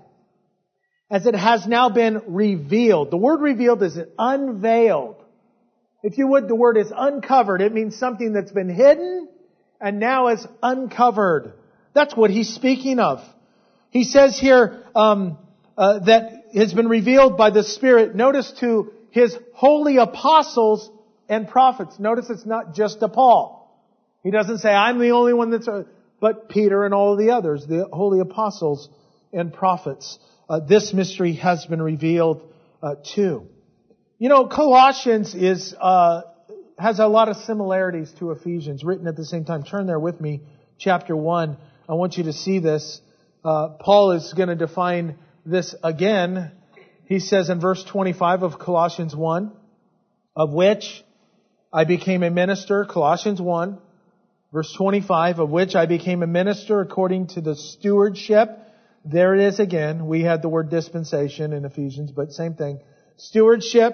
as it has now been revealed. The word revealed is unveiled. If you would, the word is uncovered. It means something that's been hidden and now is uncovered. That's what he's speaking of. He says here um, uh, that has been revealed by the Spirit. Notice to His holy apostles and prophets. Notice it's not just to Paul. He doesn't say, I'm the only one that's... A, but Peter and all of the others, the holy apostles and prophets. Uh, this mystery has been revealed uh, too. You know, Colossians is uh, has a lot of similarities to Ephesians, written at the same time. Turn there with me, chapter one. I want you to see this. Uh, Paul is going to define this again. He says in verse twenty-five of Colossians one, of which I became a minister, Colossians one, verse twenty-five, of which I became a minister according to the stewardship. There it is again. We had the word dispensation in Ephesians, but same thing. Stewardship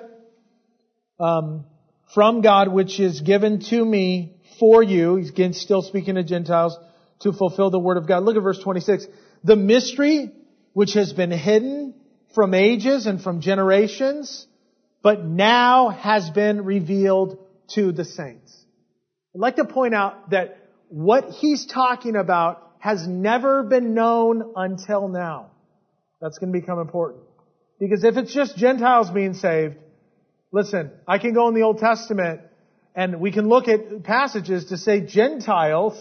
um, from God, which is given to me for you. He's again still speaking to Gentiles to fulfill the word of God. Look at verse twenty-six. The mystery which has been hidden from ages and from generations, but now has been revealed to the saints. I'd like to point out that what he's talking about has never been known until now. That's going to become important. Because if it's just Gentiles being saved, listen, I can go in the Old Testament and we can look at passages to say Gentiles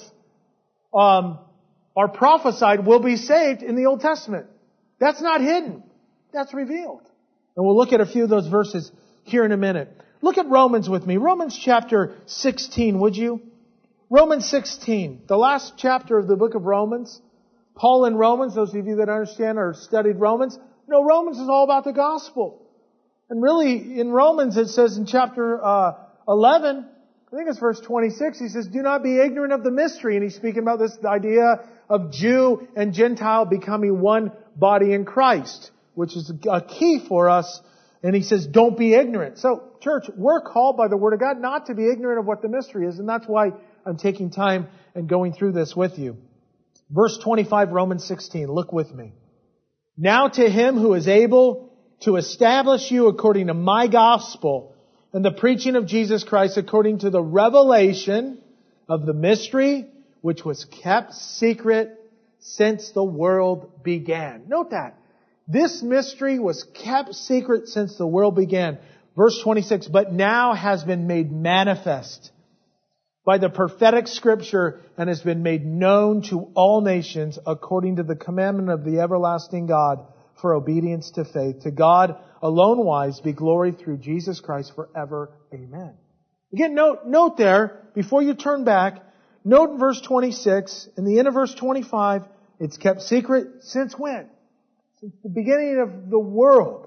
um, are prophesied will be saved in the Old Testament. That's not hidden. That's revealed. And we'll look at a few of those verses here in a minute. Look at Romans with me. Romans chapter sixteen, would you? Romans sixteen, the last chapter of the book of Romans. Paul in Romans, those of you that understand or studied Romans, no, Romans is all about the gospel. And really, in Romans, it says in chapter uh, eleven, I think it's verse twenty-six, he says, do not be ignorant of the mystery. And he's speaking about this idea of Jew and Gentile becoming one body in Christ, which is a key for us. And he says, don't be ignorant. So, church, we're called by the Word of God not to be ignorant of what the mystery is. And that's why I'm taking time and going through this with you. Verse twenty-five, Romans sixteen. Look with me. Now to Him who is able to establish you according to my gospel and the preaching of Jesus Christ according to the revelation of the mystery which was kept secret since the world began. Note that. This mystery was kept secret since the world began. Verse twenty-six, but now has been made manifest by the prophetic scripture and has been made known to all nations according to the commandment of the everlasting God for obedience to faith. To God alone wise be glory through Jesus Christ forever. Amen. Again, note, note there, before you turn back, note in verse twenty-six, in the end of verse twenty-five, it's kept secret since when? Since the beginning of the world.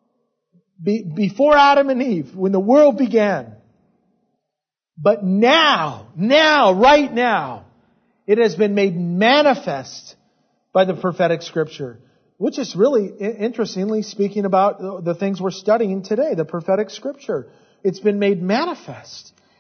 Be, before Adam and Eve, when the world began. But now, now, right now, it has been made manifest by the prophetic scripture, which is really, interestingly, speaking about the things we're studying today, the prophetic scripture. It's been made manifest.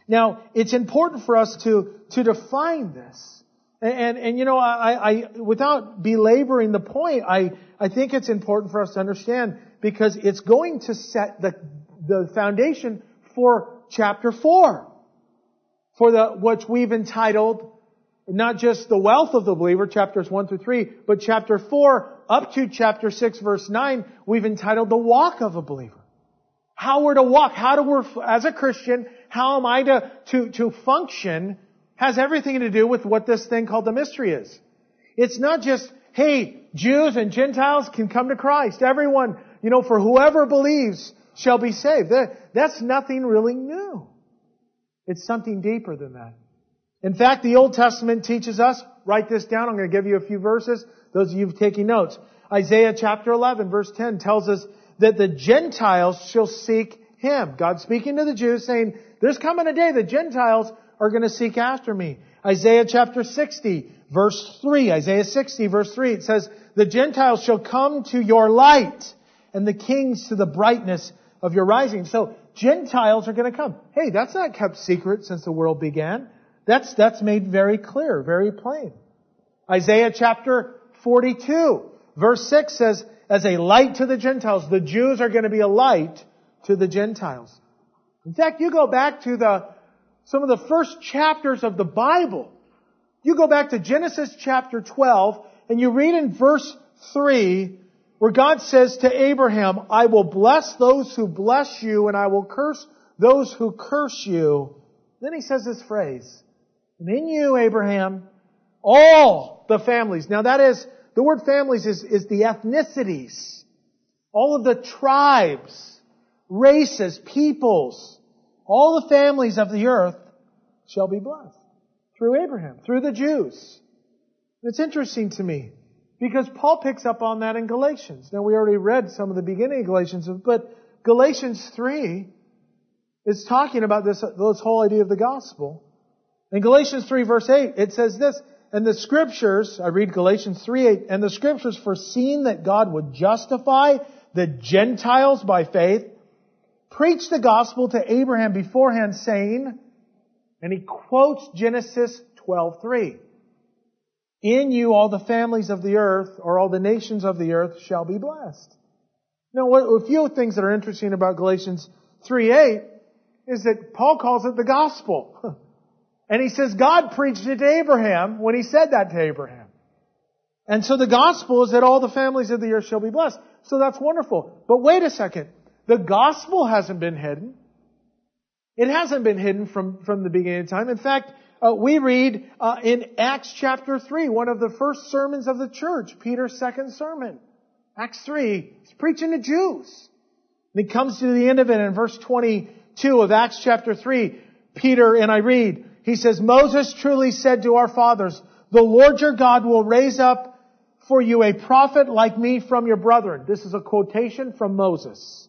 Now, it's important for us to, to define this. And, and, and you know, I, I, without belaboring the point, I, I think it's important for us to understand because it's going to set the, the foundation for chapter four. For the, which we've entitled, not just the wealth of the believer, chapters one through three, but chapter four up to chapter six, verse nine, we've entitled the walk of a believer. How we're to walk, how do we, as a Christian, how am I to, to, to function has everything to do with what this thing called the mystery is. It's not just, hey, Jews and Gentiles can come to Christ. Everyone, you know, for whoever believes shall be saved. That, that's nothing really new. It's something deeper than that. In fact, the Old Testament teaches us, write this down, I'm going to give you a few verses, those of you taking notes. Isaiah chapter eleven, verse ten tells us that the Gentiles shall seek Him. God speaking to the Jews saying, there's coming a day the Gentiles are going to seek after me. Isaiah chapter sixty, verse three. Isaiah sixty, verse three. It says, the Gentiles shall come to your light, and the kings to the brightness of your rising. So, Gentiles are going to come. Hey, that's not kept secret since the world began. That's, that's made very clear, very plain. Isaiah chapter forty-two, verse six says, as a light to the Gentiles, the Jews are going to be a light to the Gentiles. In fact, you go back to the, some of the first chapters of the Bible. You go back to Genesis chapter twelve, and you read in verse three, where God says to Abraham, I will bless those who bless you, and I will curse those who curse you. Then He says this phrase, and in you, Abraham, all the families. Now that is, the word families is, is the ethnicities. All of the tribes, races, peoples, all the families of the earth shall be blessed. Through Abraham, through the Jews. It's interesting to me, because Paul picks up on that in Galatians. Now we already read some of the beginning of Galatians, but Galatians three is talking about this, this whole idea of the gospel. In Galatians three verse eight, it says this, and the Scriptures, I read Galatians three eight, and the Scriptures foreseeing that God would justify the Gentiles by faith, preached the gospel to Abraham beforehand, saying, and he quotes Genesis twelve three, in you all the families of the earth, or all the nations of the earth, shall be blessed. Now, what, a few things that are interesting about Galatians three eight is that Paul calls it the gospel. And he says God preached it to Abraham when He said that to Abraham. And so the gospel is that all the families of the earth shall be blessed. So that's wonderful. But wait a second. The gospel hasn't been hidden. It hasn't been hidden from, from the beginning of time. In fact, uh, we read uh, in Acts chapter three, one of the first sermons of the church, Peter's second sermon. Acts three, he's preaching to Jews. And he comes to the end of it in verse twenty-two of Acts chapter three. Peter, and I read, he says, Moses truly said to our fathers, the Lord your God will raise up for you a prophet like me from your brethren. This is a quotation from Moses.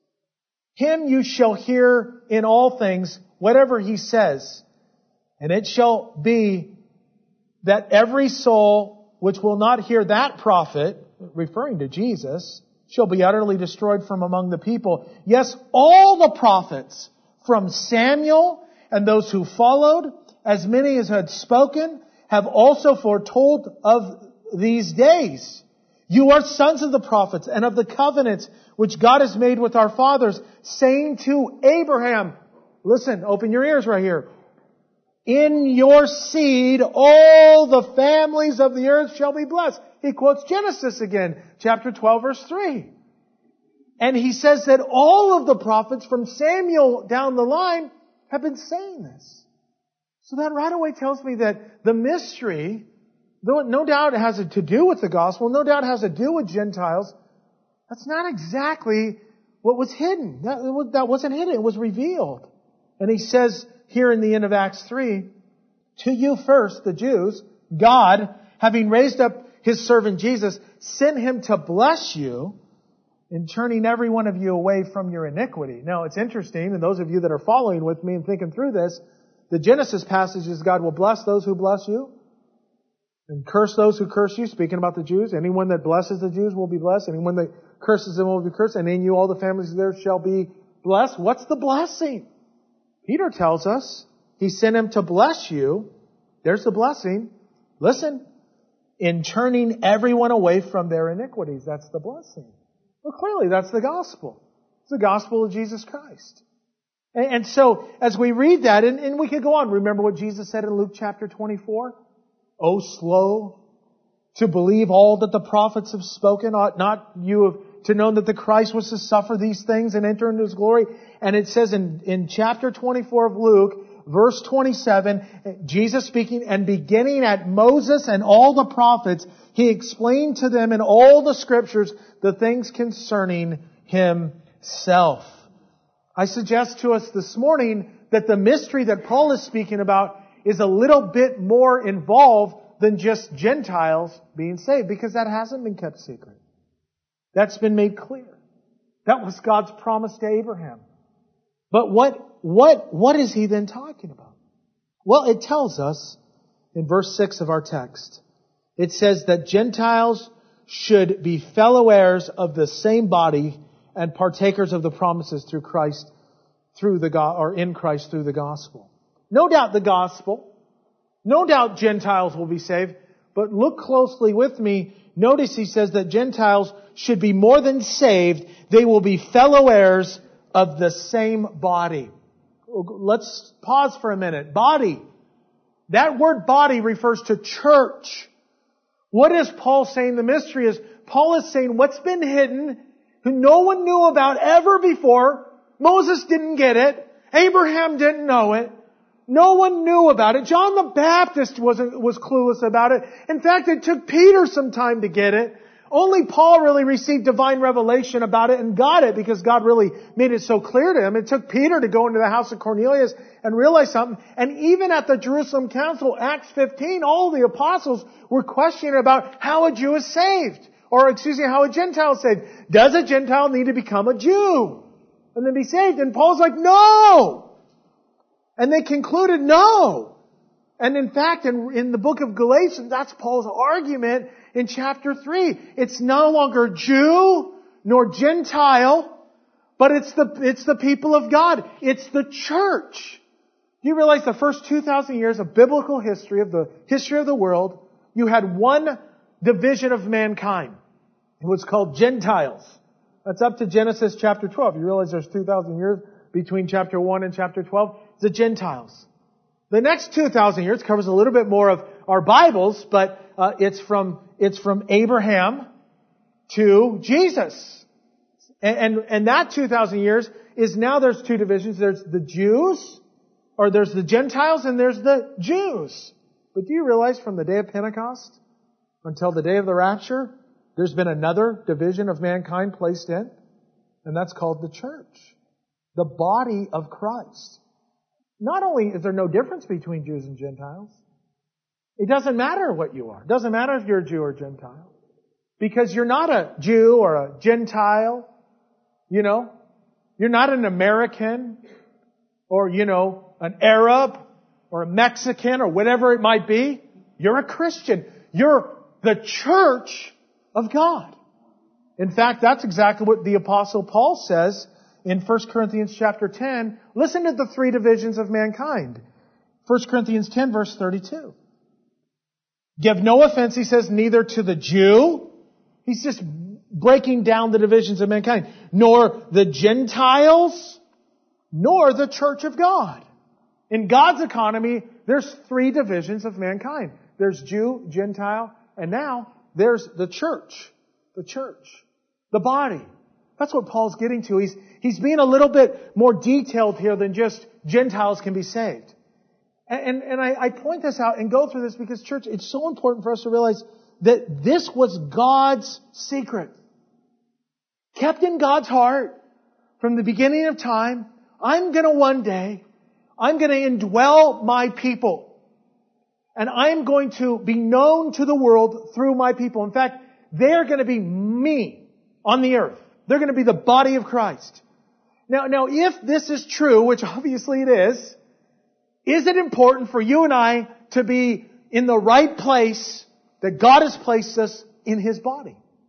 Him you shall hear in all things, whatever he says. And it shall be that every soul which will not hear that prophet, referring to Jesus, shall be utterly destroyed from among the people. Yes, all the prophets, from Samuel and those who followed, as many as had spoken, have also foretold of these days. You are sons of the prophets and of the covenants which God has made with our fathers, saying to Abraham, listen, open your ears right here. In your seed, all the families of the earth shall be blessed. He quotes Genesis again, chapter twelve, verse three. And he says that all of the prophets from Samuel down the line have been saying this. So that right away tells me that the mystery, though no doubt it has to do with the gospel, no doubt it has to do with Gentiles, that's not exactly what was hidden. That, that wasn't hidden. It was revealed. And he says here in the end of Acts three, to you first, the Jews, God, having raised up His servant Jesus, sent Him to bless you in turning every one of you away from your iniquity. Now, it's interesting, and those of you that are following with me and thinking through this, the Genesis passage is God will bless those who bless you and curse those who curse you, speaking about the Jews. Anyone that blesses the Jews will be blessed. Anyone that curses them will be cursed. And in you all the families of the earth shall be blessed. What's the blessing? Peter tells us He sent Him to bless you. There's the blessing. Listen. In turning everyone away from their iniquities. That's the blessing. Well, clearly that's the gospel. It's the gospel of Jesus Christ. And, and so, as we read that, and, and we could go on. Remember what Jesus said in Luke chapter twenty-four? Oh, slow to believe all that the prophets have spoken. Ought not you have to know that the Christ was to suffer these things and enter into His glory? And it says in, in chapter twenty-four of Luke, verse twenty-seven, Jesus speaking, and beginning at Moses and all the prophets, He explained to them in all the Scriptures the things concerning Himself. I suggest to us this morning that the mystery that Paul is speaking about is a little bit more involved than just Gentiles being saved, because that hasn't been kept secret. That's been made clear. That was God's promise to Abraham. But what, what, what is He then talking about? Well, it tells us in verse six of our text. It says that Gentiles should be fellow heirs of the same body and partakers of the promises through Christ, through the go- or in Christ through the gospel. No doubt the gospel. No doubt Gentiles will be saved. But look closely with me. Notice he says that Gentiles should be more than saved. They will be fellow heirs of the same body. Let's pause for a minute. Body. That word body refers to church. What is Paul saying? The mystery is, Paul is saying what's been hidden, who no one knew about ever before. Moses didn't get it. Abraham didn't know it. No one knew about it. John the Baptist wasn't, was clueless about it. In fact, it took Peter some time to get it. Only Paul really received divine revelation about it and got it because God really made it so clear to him. It took Peter to go into the house of Cornelius and realize something. And even at the Jerusalem Council, Acts fifteen, all the apostles were questioning about how a Jew is saved. Or, excuse me, how a Gentile is saved. Does a Gentile need to become a Jew and then be saved? And Paul's like, no! And they concluded, no! And in fact, in, in the book of Galatians, that's Paul's argument in chapter three. It's no longer Jew nor Gentile, but it's the, it's the people of God. It's the church. Do you realize the first two thousand years of biblical history, of the history of the world, you had one division of mankind. It was called Gentiles. That's up to Genesis chapter twelve. You realize there's two thousand years between chapter one and chapter twelve? The Gentiles. The next two thousand years covers a little bit more of our Bibles, but uh, it's from it's from Abraham to Jesus. And, and, and that two thousand years is now there's two divisions. There's the Jews, or there's the Gentiles, and there's the Jews. But do you realize from the day of Pentecost until the day of the rapture, there's been another division of mankind placed in? And that's called the church. The body of Christ. Not only is there no difference between Jews and Gentiles, it doesn't matter what you are. It doesn't matter if you're a Jew or Gentile. Because you're not a Jew or a Gentile. You know, you're not an American or, you know, an Arab or a Mexican or whatever it might be. You're a Christian. You're the church of God. In fact, that's exactly what the Apostle Paul says in First Corinthians chapter ten. Listen to the three divisions of mankind. First Corinthians ten verse thirty-two. Give no offense, he says, neither to the Jew. He's just breaking down the divisions of mankind. Nor the Gentiles, nor the church of God. In God's economy, there's three divisions of mankind. There's Jew, Gentile, and now there's the church. The church. The body. That's what Paul's getting to. He's, he's being a little bit more detailed here than just Gentiles can be saved. And, and, and I, I point this out and go through this because, church, it's so important for us to realize that this was God's secret. Kept in God's heart from the beginning of time. I'm going to one day, I'm going to indwell my people. And I'm going to be known to the world through my people. In fact, they're going to be me on the earth. They're going to be the body of Christ. Now, now, if this is true, which obviously it is, is it important for you and I to be in the right place that God has placed us in His body?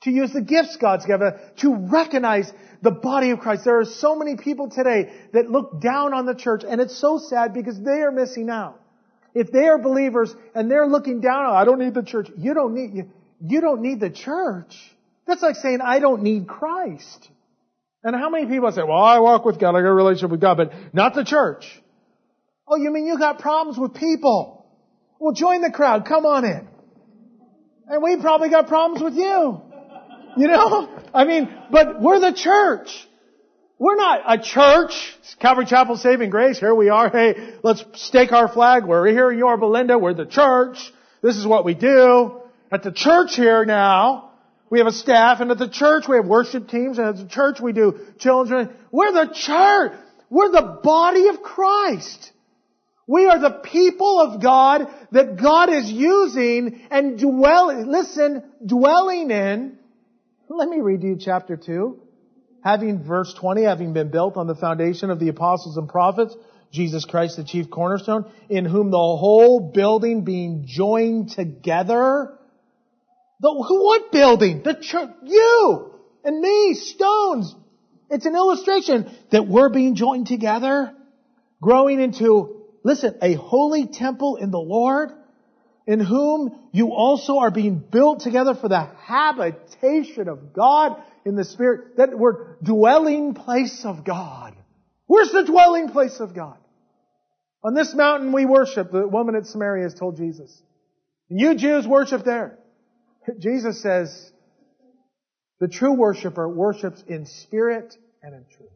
to use the gifts God's given, to recognize the body of Christ. There are so many people today that look down on the church, and it's so sad because they are missing out. If they are believers and they're looking down on, I don't need the church. You don't need, you, you don't need the church. That's like saying, I don't need Christ. And how many people say, well, I walk with God, I got a relationship with God, but not the church. Oh, you mean you got problems with people? Well, join the crowd. Come on in. And we probably got problems with you. You know? I mean, but we're the church. We're not a church. Calvary Chapel Saving Grace. Here we are. Hey, let's stake our flag. We're here in Yorba Linda. We're the church. This is what we do. At the church here now, we have a staff. And at the church, we have worship teams. And at the church, we do children. We're the church. We're the body of Christ. We are the people of God that God is using and dwelling, listen, dwelling in. Let me read you chapter two. Having, verse twenty, having been built on the foundation of the apostles and prophets, Jesus Christ the chief cornerstone, in whom the whole building being joined together. The, what building? The church. You and me, stones. It's an illustration that we're being joined together, growing into, listen, a holy temple in the Lord, in whom you also are being built together for the habitation of God in the Spirit. That we're dwelling place of God. Where's the dwelling place of God? On this mountain we worship, the woman at Samaria has told Jesus. And you Jews worship there. Jesus says, the true worshiper worships in spirit and in truth.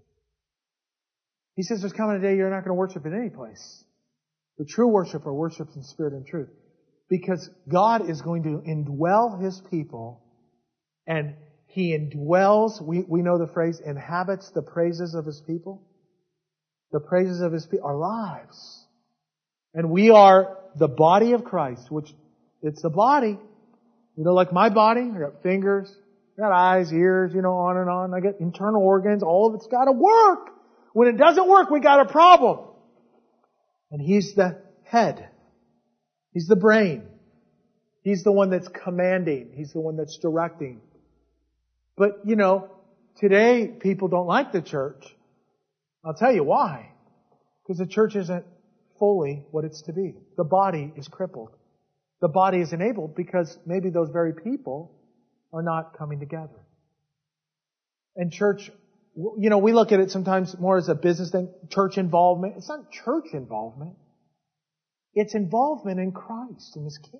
He says there's coming a day you're not going to worship in any place. The true worshiper worships in spirit and truth. Because God is going to indwell His people, and He indwells, we, we know the phrase, inhabits the praises of His people. The praises of His people, our lives. And we are the body of Christ, which, it's the body. You know, like my body, I got fingers, I got eyes, ears, you know, on and on. I got internal organs, all of it's got to work. When it doesn't work, we got a problem. And He's the head. He's the brain. He's the one that's commanding. He's the one that's directing. But, you know, today people don't like the church. I'll tell you why. Because the church isn't fully what it's to be. The body is crippled. The body is enabled because maybe those very people are not coming together. And church, you know, we look at it sometimes more as a business thing, church involvement. It's not church involvement. It's involvement in Christ, in His kingdom.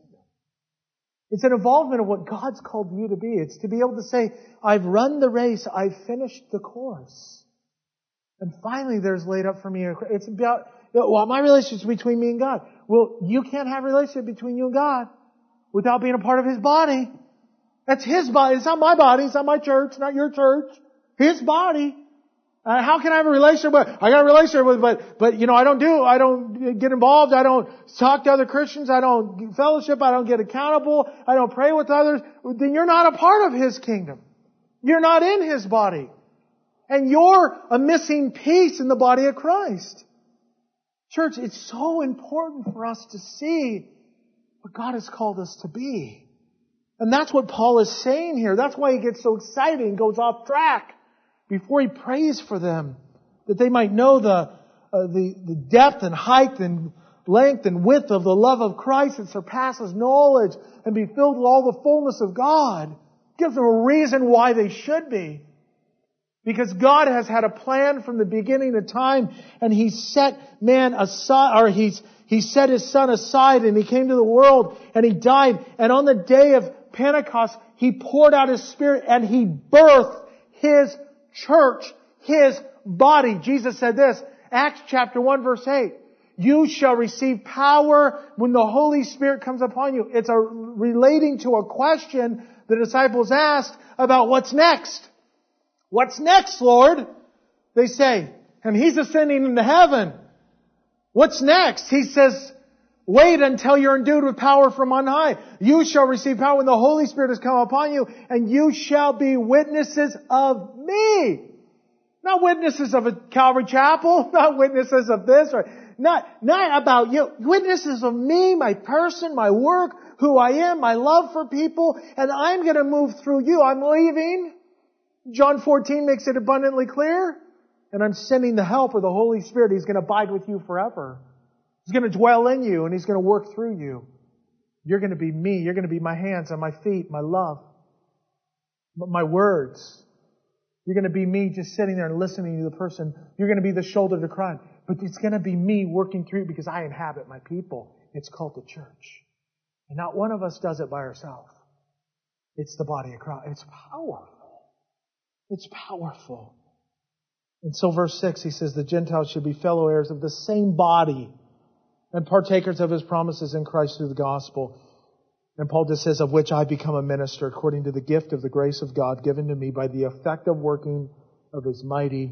It's an involvement of what God's called you to be. It's to be able to say, I've run the race, I've finished the course. And finally there's laid up for me. It's about, well, my relationship between me and God. Well, you can't have a relationship between you and God without being a part of His body. That's His body. It's not my body. It's not my church. It's not your church. His body. Uh, how can I have a relationship with, I got a relationship with, but, but, you know, I don't do, I don't get involved. I don't talk to other Christians. I don't fellowship. I don't get accountable. I don't pray with others. Then you're not a part of His kingdom. You're not in His body. And you're a missing piece in the body of Christ. Church, it's so important for us to see what God has called us to be. And that's what Paul is saying here. That's why he gets so excited and goes off track before he prays for them, that they might know the, uh, the, the depth and height and length and width of the love of Christ that surpasses knowledge and be filled with all the fullness of God. Gives them a reason why they should be. Because God has had a plan from the beginning of time, and He set man aside, or He's, He set His Son aside, and He came to the world, and He died, and on the day of Pentecost, He poured out His Spirit, and He birthed His church, His body. Jesus said this, Acts chapter one verse eight, you shall receive power when the Holy Spirit comes upon you. It's a, relating to a question the disciples asked about what's next. What's next, Lord? They say, and He's ascending into heaven. What's next? He says, wait until you're endued with power from on high. You shall receive power when the Holy Spirit has come upon you, and you shall be witnesses of me. Not witnesses of a Calvary Chapel, not witnesses of this, or Not, not about you. Witnesses of me, my person, my work, who I am, my love for people, and I'm going to move through you. I'm leaving. John fourteen makes it abundantly clear. And I'm sending the Helper, the Holy Spirit. He's going to abide with you forever. He's going to dwell in you, and He's going to work through you. You're going to be me. You're going to be my hands and my feet, my love, my words. You're going to be me just sitting there and listening to the person. You're going to be the shoulder to cry. But it's going to be me working through it because I inhabit my people. It's called the church. And not one of us does it by ourselves. It's the body of Christ. It's powerful. It's powerful. And so verse six, he says, the Gentiles should be fellow heirs of the same body and partakers of His promises in Christ through the gospel. And Paul just says, of which I become a minister according to the gift of the grace of God given to me by the effective working of His mighty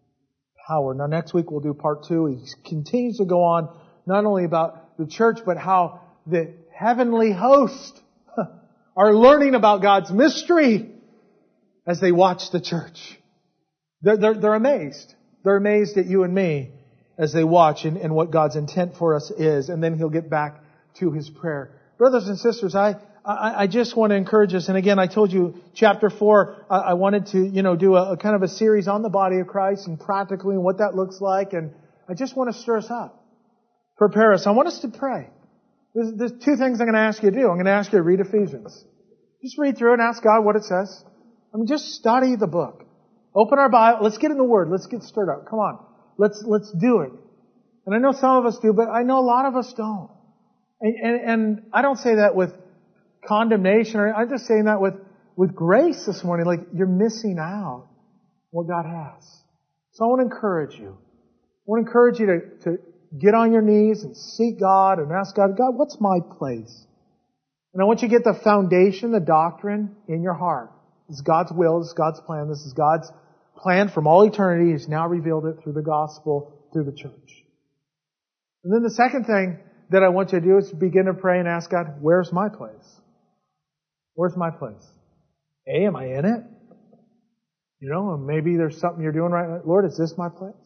power. Now next week we'll do part two. He continues to go on not only about the church, but how the heavenly host are learning about God's mystery as they watch the church. They're, they're, they're amazed. They're amazed at you and me as they watch and, and what God's intent for us is. And then He'll get back to His prayer. Brothers and sisters, I, I, I just want to encourage us. And again, I told you, chapter four, I, I wanted to, you know, do a, a kind of a series on the body of Christ and practically and what that looks like. And I just want to stir us up. Prepare us. I want us to pray. There's, there's two things I'm going to ask you to do. I'm going to ask you to read Ephesians. Just read through it and ask God what it says. I mean, just study the book. Open our Bible. Let's get in the Word. Let's get stirred up. Come on. Let's, let's do it. And I know some of us do, but I know a lot of us don't. And, and, and I don't say that with condemnation. Or I'm just saying that with, with grace this morning. Like, you're missing out what God has. So I want to encourage you. I want to encourage you to, to get on your knees and seek God and ask God, God, what's my place? And I want you to get the foundation, the doctrine in your heart. This is God's will. This is God's plan. This is God's plan from all eternity. He's now revealed it through the gospel, through the church. And then the second thing that I want you to do is begin to pray and ask God, where's my place? Where's my place? A, am I in it? You know, maybe there's something you're doing right now. Lord, is this my place?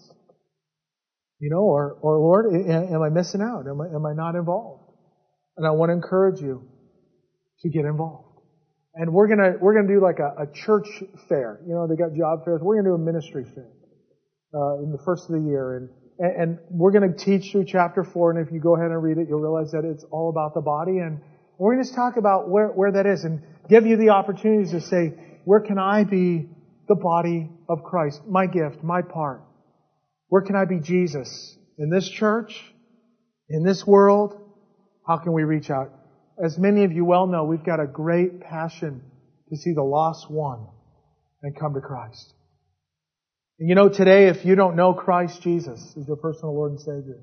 You know, or, or Lord, am I missing out? Am I, am I not involved? And I want to encourage you to get involved. And we're gonna, we're gonna do like a, a church fair. You know, they got job fairs. We're gonna do a ministry fair, uh, in the first of the year. And, and we're gonna teach through chapter four. And if you go ahead and read it, you'll realize that it's all about the body. And we're gonna just talk about where, where that is and give you the opportunities to say, where can I be the body of Christ? My gift, my part. Where can I be Jesus? In this church? In this world? How can we reach out? As many of you well know, we've got a great passion to see the lost one and come to Christ. And you know, today, if you don't know Christ Jesus as your personal Lord and Savior,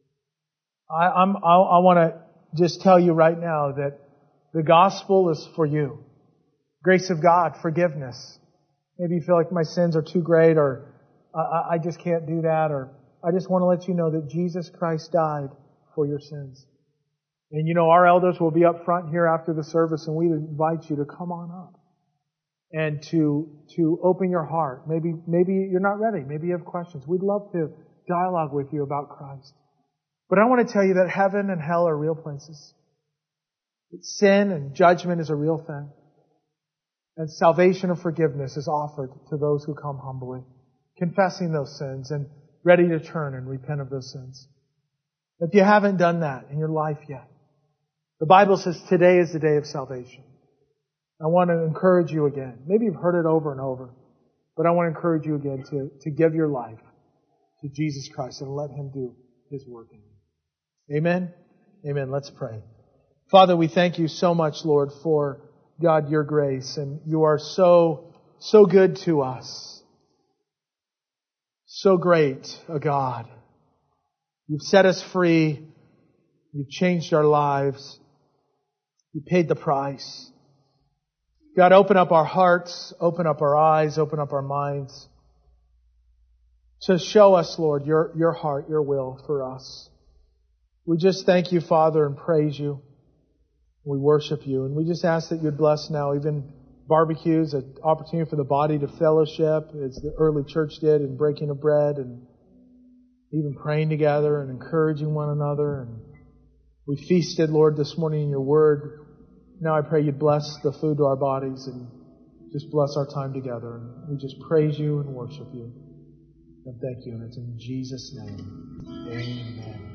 I, I'm, I, I want to just tell you right now that the gospel is for you. Grace of God, forgiveness. Maybe you feel like my sins are too great, or I, I just can't do that, or I just want to let you know that Jesus Christ died for your sins. And you know, our elders will be up front here after the service, and we invite you to come on up and to to open your heart. Maybe maybe you're not ready. Maybe you have questions. We'd love to dialogue with you about Christ. But I want to tell you that heaven and hell are real places. That sin and judgment is a real thing. And salvation and forgiveness is offered to those who come humbly, confessing those sins and ready to turn and repent of those sins. If you haven't done that in your life yet, the Bible says today is the day of salvation. I want to encourage you again. Maybe you've heard it over and over, but I want to encourage you again to, to give your life to Jesus Christ and let Him do His work in you. Amen? Amen. Let's pray. Father, we thank you so much, Lord, for, God, your grace. And you are so, so good to us. So great a God. You've set us free. You've changed our lives. You paid the price. God, open up our hearts, open up our eyes, open up our minds to show us, Lord, your, your heart, your will for us. We just thank you, Father, and praise you. We worship you. And we just ask that you'd bless now even barbecues, an opportunity for the body to fellowship as the early church did in breaking of bread. And even praying together and encouraging one another. And we feasted, Lord, this morning in your word. Now I pray you'd bless the food to our bodies and just bless our time together. And we just praise you and worship you. And thank you. And it's in Jesus' name. Amen.